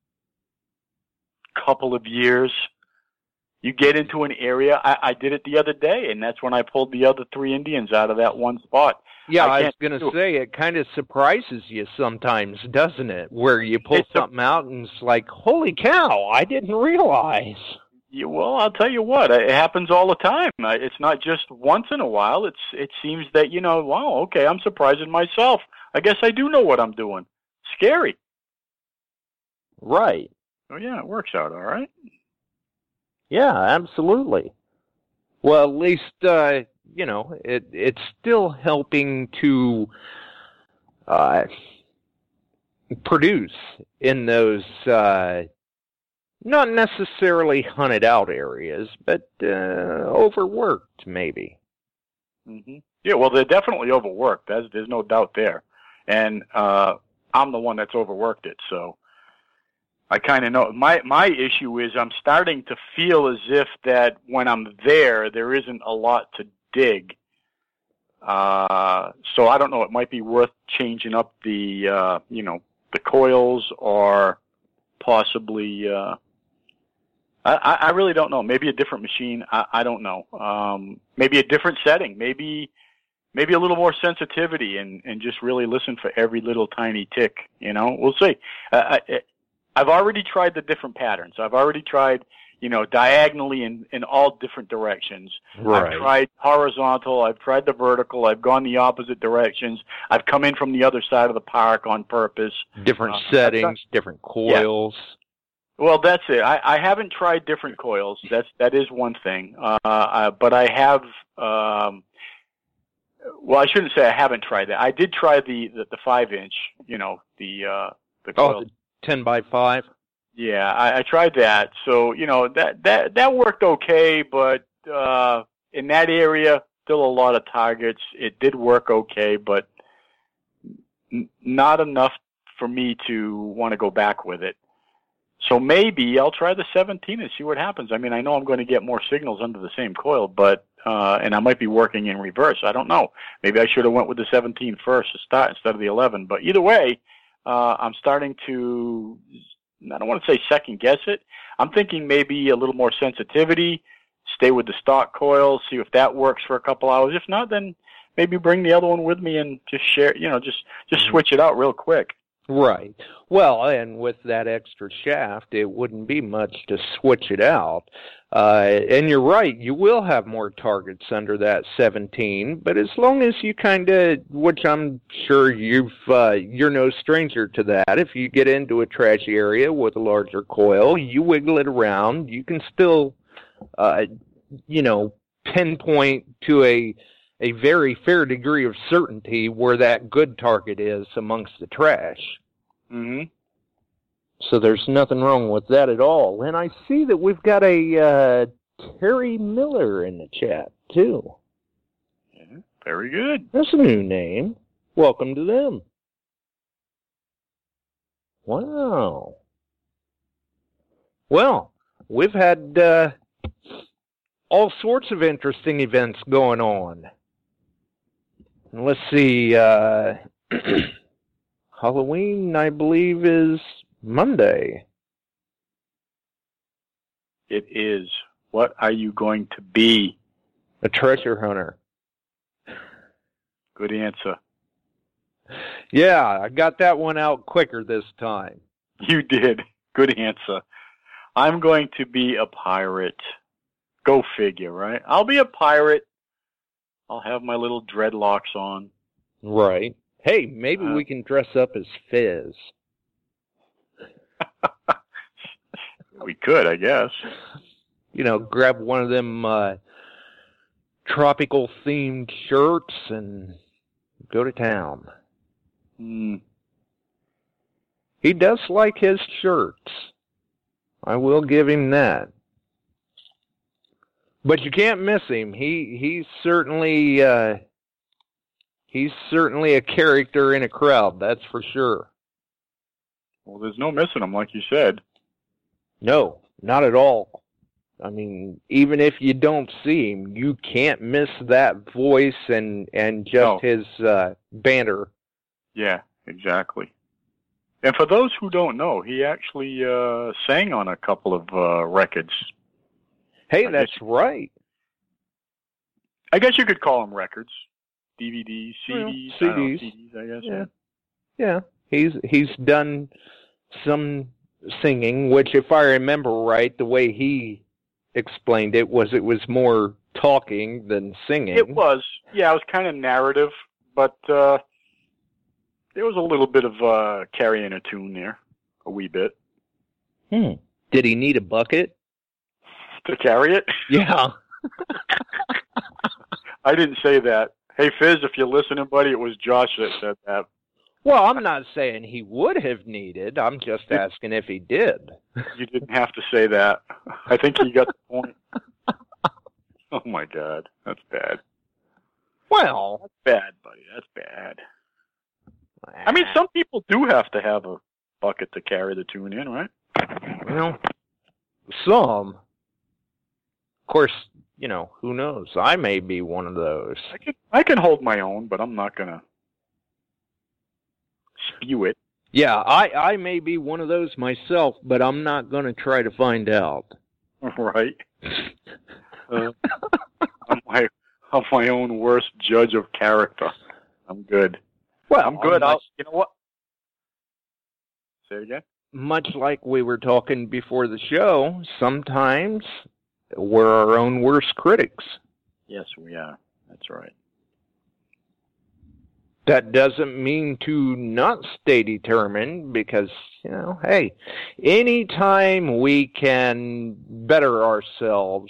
couple of years. You get into an area. I did it the other day, and that's when I pulled the other 3 Indians out of that one spot. Yeah, I was going to say, it kind of surprises you sometimes, doesn't it? Where you pull something out and it's like, holy cow, I didn't realize. Yeah, well, I'll tell you what, it happens all the time. It's not just once in a while. It seems that, you know, wow, okay, I'm surprising myself. I guess I do know what I'm doing. Scary. Right. Oh, yeah, it works out all right. Yeah, absolutely. Well, at least, you know, it's still helping to produce in those not necessarily hunted out areas, but overworked maybe. Mm-hmm. Yeah, well, they're definitely overworked. There's no doubt there. And I'm the one that's overworked it, so I kind of know. My issue is I'm starting to feel as if that when I'm there isn't a lot to dig. So I don't know. It might be worth changing up the the coils, or possibly I really don't know. Maybe a different machine. I don't know. Maybe a different setting. Maybe a little more sensitivity, and just really listen for every little tiny tick. We'll see. I've already tried the different patterns. I've already tried, diagonally in all different directions. Right. I've tried horizontal. I've tried the vertical. I've gone the opposite directions. I've come in from the other side of the park on purpose. Different settings, different coils. Yeah. Well, that's it. I haven't tried different coils. That is one thing. But I have. Well, I shouldn't say I haven't tried that. I did try the 5-inch. The coil. Oh, the 10x5. Yeah, I tried that. So that worked okay, but in that area, still a lot of targets. It did work okay, but not enough for me to want to go back with it. So maybe I'll try the 17 and see what happens. I mean, I know I'm going to get more signals under the same coil, but and I might be working in reverse. I don't know. Maybe I should have went with the 17 first to start instead of the 11. But either way, I'm starting to, I don't want to say second guess it. I'm thinking maybe a little more sensitivity, stay with the stock coil, see if that works for a couple hours. If not, then maybe bring the other one with me and just share, just switch it out real quick. Right. Well, and with that extra shaft, it wouldn't be much to switch it out. And you're right, you will have more targets under that 17, but as long as you kind of, which I'm sure you're no stranger to that, if you get into a trashy area with a larger coil, you wiggle it around, you can still, pinpoint to a very fair degree of certainty where that good target is amongst the trash. Mm-hmm. So there's nothing wrong with that at all. And I see that we've got a Terry Miller in the chat, too. Yeah, very good. That's a new name. Welcome to them. Wow. Well, we've had all sorts of interesting events going on. Let's see, Halloween, I believe, is Monday. It is. What are you going to be? A treasure hunter. Good answer. Yeah, I got that one out quicker this time. You did. Good answer. I'm going to be a pirate. Go figure, right? I'll be a pirate. I'll have my little dreadlocks on. Right. Hey, maybe we can dress up as Fizz. We could, I guess. Grab one of them tropical-themed shirts and go to town. Hmm. He does like his shirts. I will give him that. But you can't miss him. He's certainly a character in a crowd, that's for sure. Well, there's no missing him, like you said. No, not at all. I mean, even if you don't see him, you can't miss that voice and just his banter. Yeah, exactly. And for those who don't know, he actually sang on a couple of records. Hey, that's right. I guess you could call them records. DVDs, CDs. CDs. CDs, I guess. Yeah. He's done some singing, which, if I remember right, the way he explained it was more talking than singing. It was. Yeah, it was kind of narrative, but there was a little bit of carrying a tune there, a wee bit. Did he need a bucket? To carry it? Yeah. I didn't say that. Hey, Fizz, if you're listening, buddy, it was Josh that said that. Well, I'm not saying he would have needed. I'm just asking if he did. You didn't have to say that. I think you got the point. Oh, my God. That's bad. Well. That's bad, buddy. That's bad. I mean, some people do have to have a bucket to carry the tune in, right? Well, some. Of course, you know, who knows? I may be one of those. I can hold my own, but I'm not going to spew it. Yeah, I may be one of those myself, but I'm not going to try to find out. Right. I'm my own worst judge of character. I'm good. Well, I'm good. You know what? Say it again? Much like we were talking before the show, sometimes we're our own worst critics. Yes, we are. That's right. That doesn't mean to not stay determined because, you know, hey, anytime we can better ourselves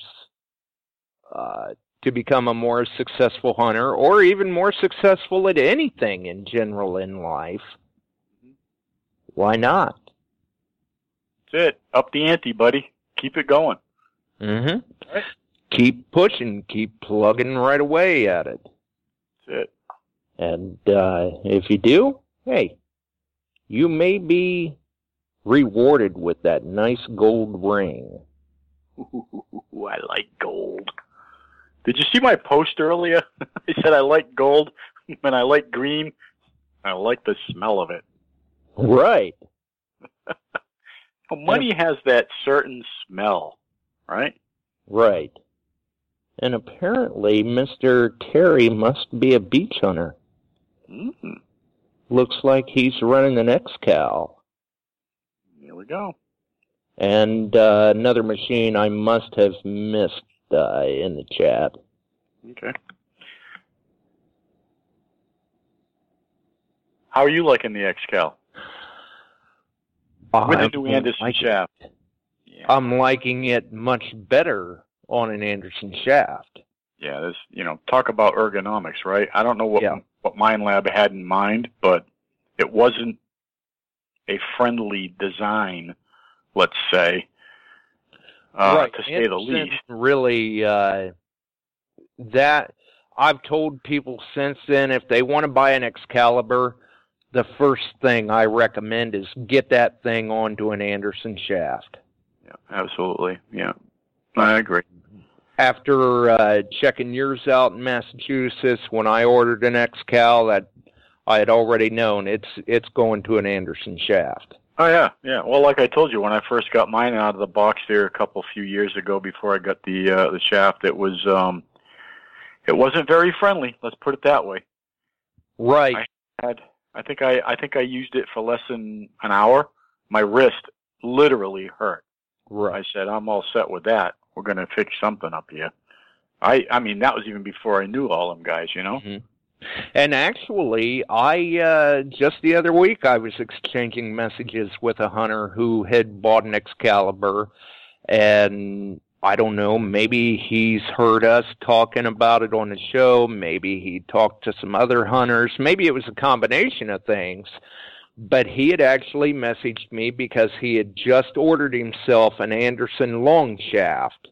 to become a more successful hunter or even more successful at anything in general in life, why not? That's it. Up the ante, buddy. Keep it going. Mm-hmm. Right. Keep pushing. Keep plugging right away at it. That's it. And if you do, hey, you may be rewarded with that nice gold ring. Ooh, I like gold. Did you see my post earlier? I said I like gold and I like green. I like the smell of it. Right. Well, money has that certain smell, right? Right. And apparently Mr. Terry must be a beach hunter. Mm-hmm. Looks like he's running an X-Cal. Here we go. And another machine I must have missed in the chat. Okay. How are you liking the X-Cal? With the new Anderson shaft. Yeah. I'm liking it much better on an Anderson shaft. Yeah, this, you know, talk about ergonomics, right? I don't know what Minelab had in mind, but it wasn't a friendly design, let's say, right. To say the least. Really, that I've told people since then, if they want to buy an Excalibur, the first thing I recommend is get that thing onto an Anderson shaft. Yeah, absolutely. Yeah, I agree. After checking yours out in Massachusetts, when I ordered an X-Cal, that I had already known it's going to an Anderson shaft. Oh yeah, yeah. Well, like I told you, when I first got mine out of the box there a few years ago, before I got the shaft, it wasn't very friendly. Let's put it that way. Right. I think I used it for less than an hour. My wrist literally hurt. Right. I said, I'm all set with that. We're going to fix something up here. I mean, that was even before I knew all them guys, you know? Mm-hmm. And actually, I just the other week, I was exchanging messages with a hunter who had bought an Excalibur, and I don't know, maybe he's heard us talking about it on the show, maybe he talked to some other hunters, maybe it was a combination of things, but he had actually messaged me because he had just ordered himself an Anderson long shaft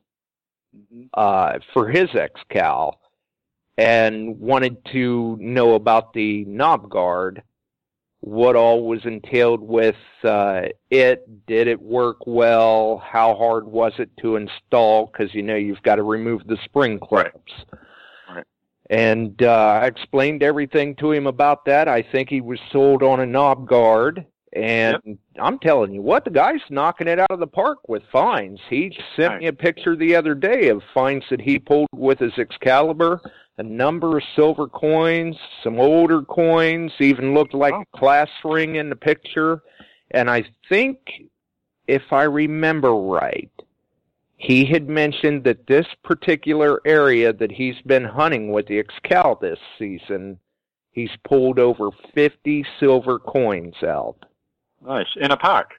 for his X-Cal and wanted to know about the knob guard, what all was entailed with it, did it work well, how hard was it to install, because you know you've got to remove the spring clips. Right. And I explained everything to him about that. I think he was sold on a knob guard. And I'm telling you what, the guy's knocking it out of the park with finds. He sent me a picture the other day of finds that he pulled with his Excalibur, a number of silver coins, some older coins, even looked like a class ring in the picture. And I think, if I remember right, he had mentioned that this particular area that he's been hunting with the X-Cal this season, he's pulled over 50 silver coins out. Nice. In a park?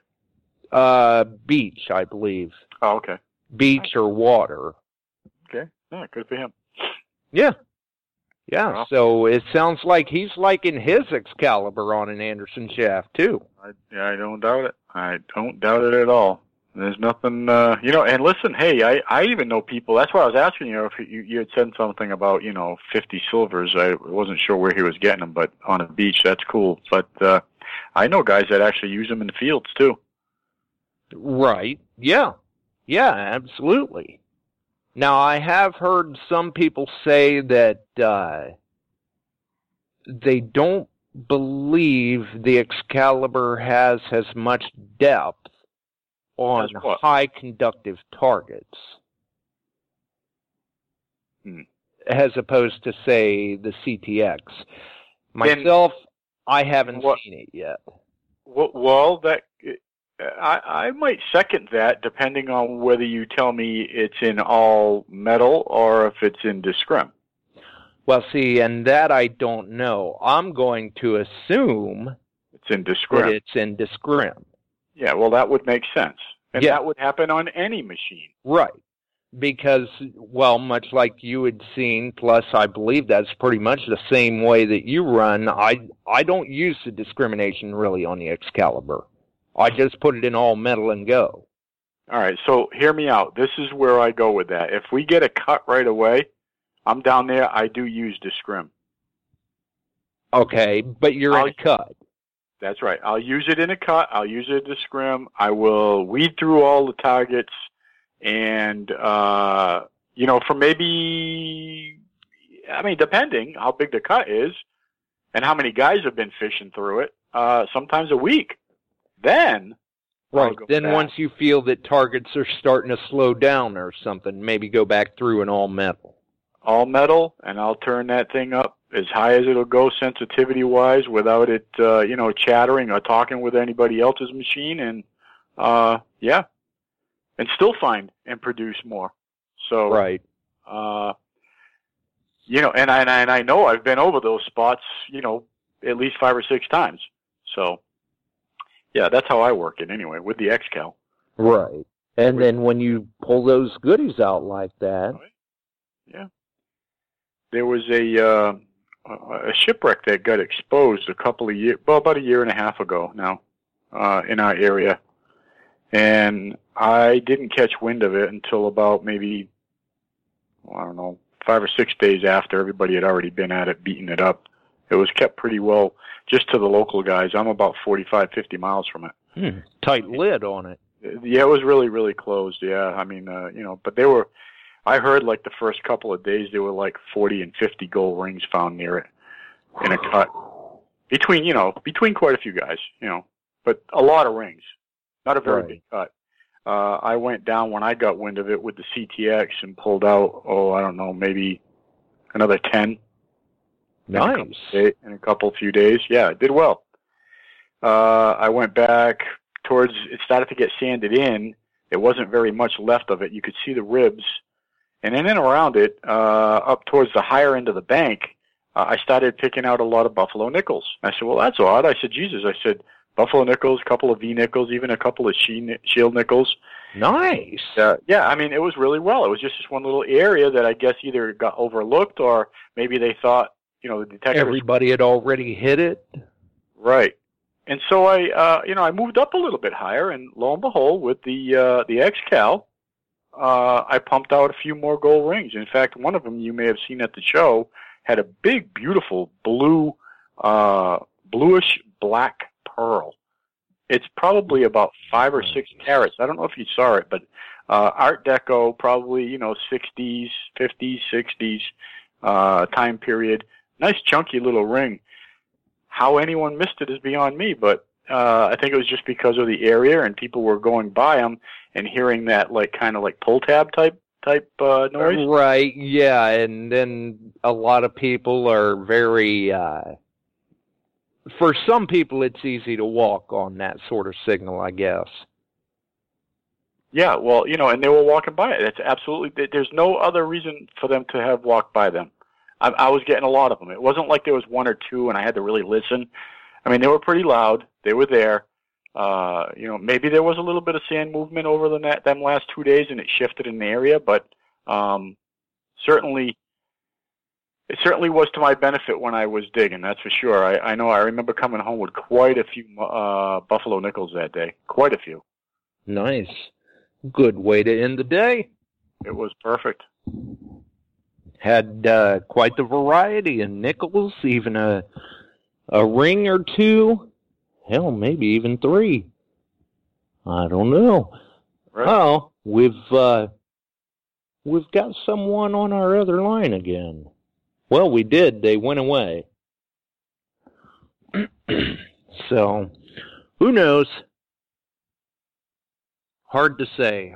Beach, I believe. Oh, okay. Beach or water. Okay. Yeah, good for him. Yeah. Yeah, Well, so it sounds like he's liking his Excalibur on an Anderson shaft, too. I don't doubt it. I don't doubt it at all. There's nothing, and listen, hey, I even know people, that's why I was asking you if you had said something about, 50 silvers. I wasn't sure where he was getting them, but on a beach, that's cool. But I know guys that actually use them in the fields, too. Right. Yeah. Yeah, absolutely. Now, I have heard some people say that they don't believe the Excalibur has as much depth on high conductive targets as opposed to, say, the CTX. Myself, I haven't seen it yet. Well, I might second that, depending on whether you tell me it's in all metal or if it's in Discrim. Well, see, and that I don't know. I'm going to assume it's in Discrim. That it's in Discrim. Yeah, well, that would make sense. And that would happen on any machine. Right. Because, well, much like you had seen, plus I believe that's pretty much the same way that you run, I don't use the discrimination really on the Excalibur. I just put it in all metal and go. All right, so hear me out. This is where I go with that. If we get a cut right away, I'm down there, I do use Discrim. Okay, but you're in a cut. That's right. I'll use it in a cut. I'll use it in a scrim. I will weed through all the targets, and for maybe, depending how big the cut is, and how many guys have been fishing through it, sometimes a week. Then, right. Then once you feel that targets are starting to slow down or something, maybe go back through an all metal. All metal, and I'll turn that thing up as high as it'll go sensitivity-wise without it, chattering or talking with anybody else's machine, and, and still find and produce more. So, right. And I know I've been over those spots, at least 5 or 6 times. So, yeah, that's how I work it anyway, with the Excal. Right. And then when you pull those goodies out like that. Yeah. There was a shipwreck that got exposed about a year and a half ago now, in our area. And I didn't catch wind of it until about maybe, 5 or 6 days after everybody had already been at it, beating it up. It was kept pretty well just to the local guys. I'm about 45, 50 miles from it. Tight lid on it. Yeah, it was really, really closed, yeah. But they were, I heard like the first couple of days there were like 40 and 50 gold rings found near it in a cut. Between quite a few guys, but a lot of rings. Not a very big cut. I went down when I got wind of it with the CTX and pulled out, maybe another 10. Nice. In a few days. Yeah, it did well. I went back it started to get sanded in. There wasn't very much left of it. You could see the ribs. And in and around it, up towards the higher end of the bank, I started picking out a lot of buffalo nickels. I said, well, that's odd. I said, Jesus. I said, buffalo nickels, a couple of V nickels, even a couple of shield nickels. Nice. It was really well. It was just this one little area that I guess either got overlooked or maybe they thought, the detectors. Everybody had already hit it. Right. And so I moved up a little bit higher, and lo and behold, with the Excal, I pumped out a few more gold rings. In fact, one of them you may have seen at the show had a big, beautiful blue, bluish black pearl. It's probably about 5 or 6 carats. I don't know if you saw it, but Art Deco, probably 60s, 50s, 60s time period. Nice chunky little ring. How anyone missed it is beyond me, but I think it was just because of the area and people were going by them and hearing that kind of pull tab type noise. Right, yeah, and then a lot of people are very, for some people it's easy to walk on that sort of signal, I guess. Yeah, well, and they were walking by it. That's absolutely, there's no other reason for them to have walked by them. I was getting a lot of them. It wasn't like there was 1 or 2 and I had to really listen. They were pretty loud. They were there. Maybe there was a little bit of sand movement over them last 2 days and it shifted in the area, but certainly It certainly was to my benefit when I was digging, that's for sure. I know I remember coming home with quite a few buffalo nickels that day. Quite a few. Nice. Good way to end the day. It was perfect. Had quite the variety in nickels, even a ring or two. Hell, maybe even 3. I don't know. Right. Oh, we've got someone on our other line again. Well, we did. They went away. So, who knows? Hard to say.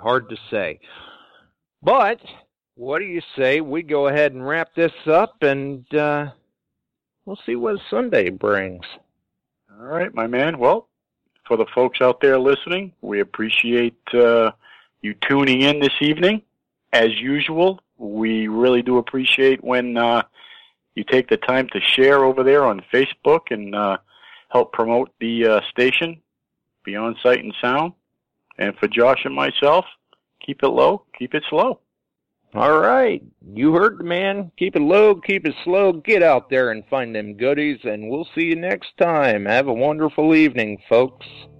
But, what do you say we go ahead and wrap this up, and we'll see what Sunday brings. All right, my man. Well, for the folks out there listening, we appreciate you tuning in this evening. As usual, we really do appreciate when you take the time to share over there on Facebook and help promote the station, Beyond Sight and Sound. And for Josh and myself, keep it low, keep it slow. All right. You heard the man. Keep it low, keep it slow. Get out there and find them goodies, and we'll see you next time. Have a wonderful evening, folks.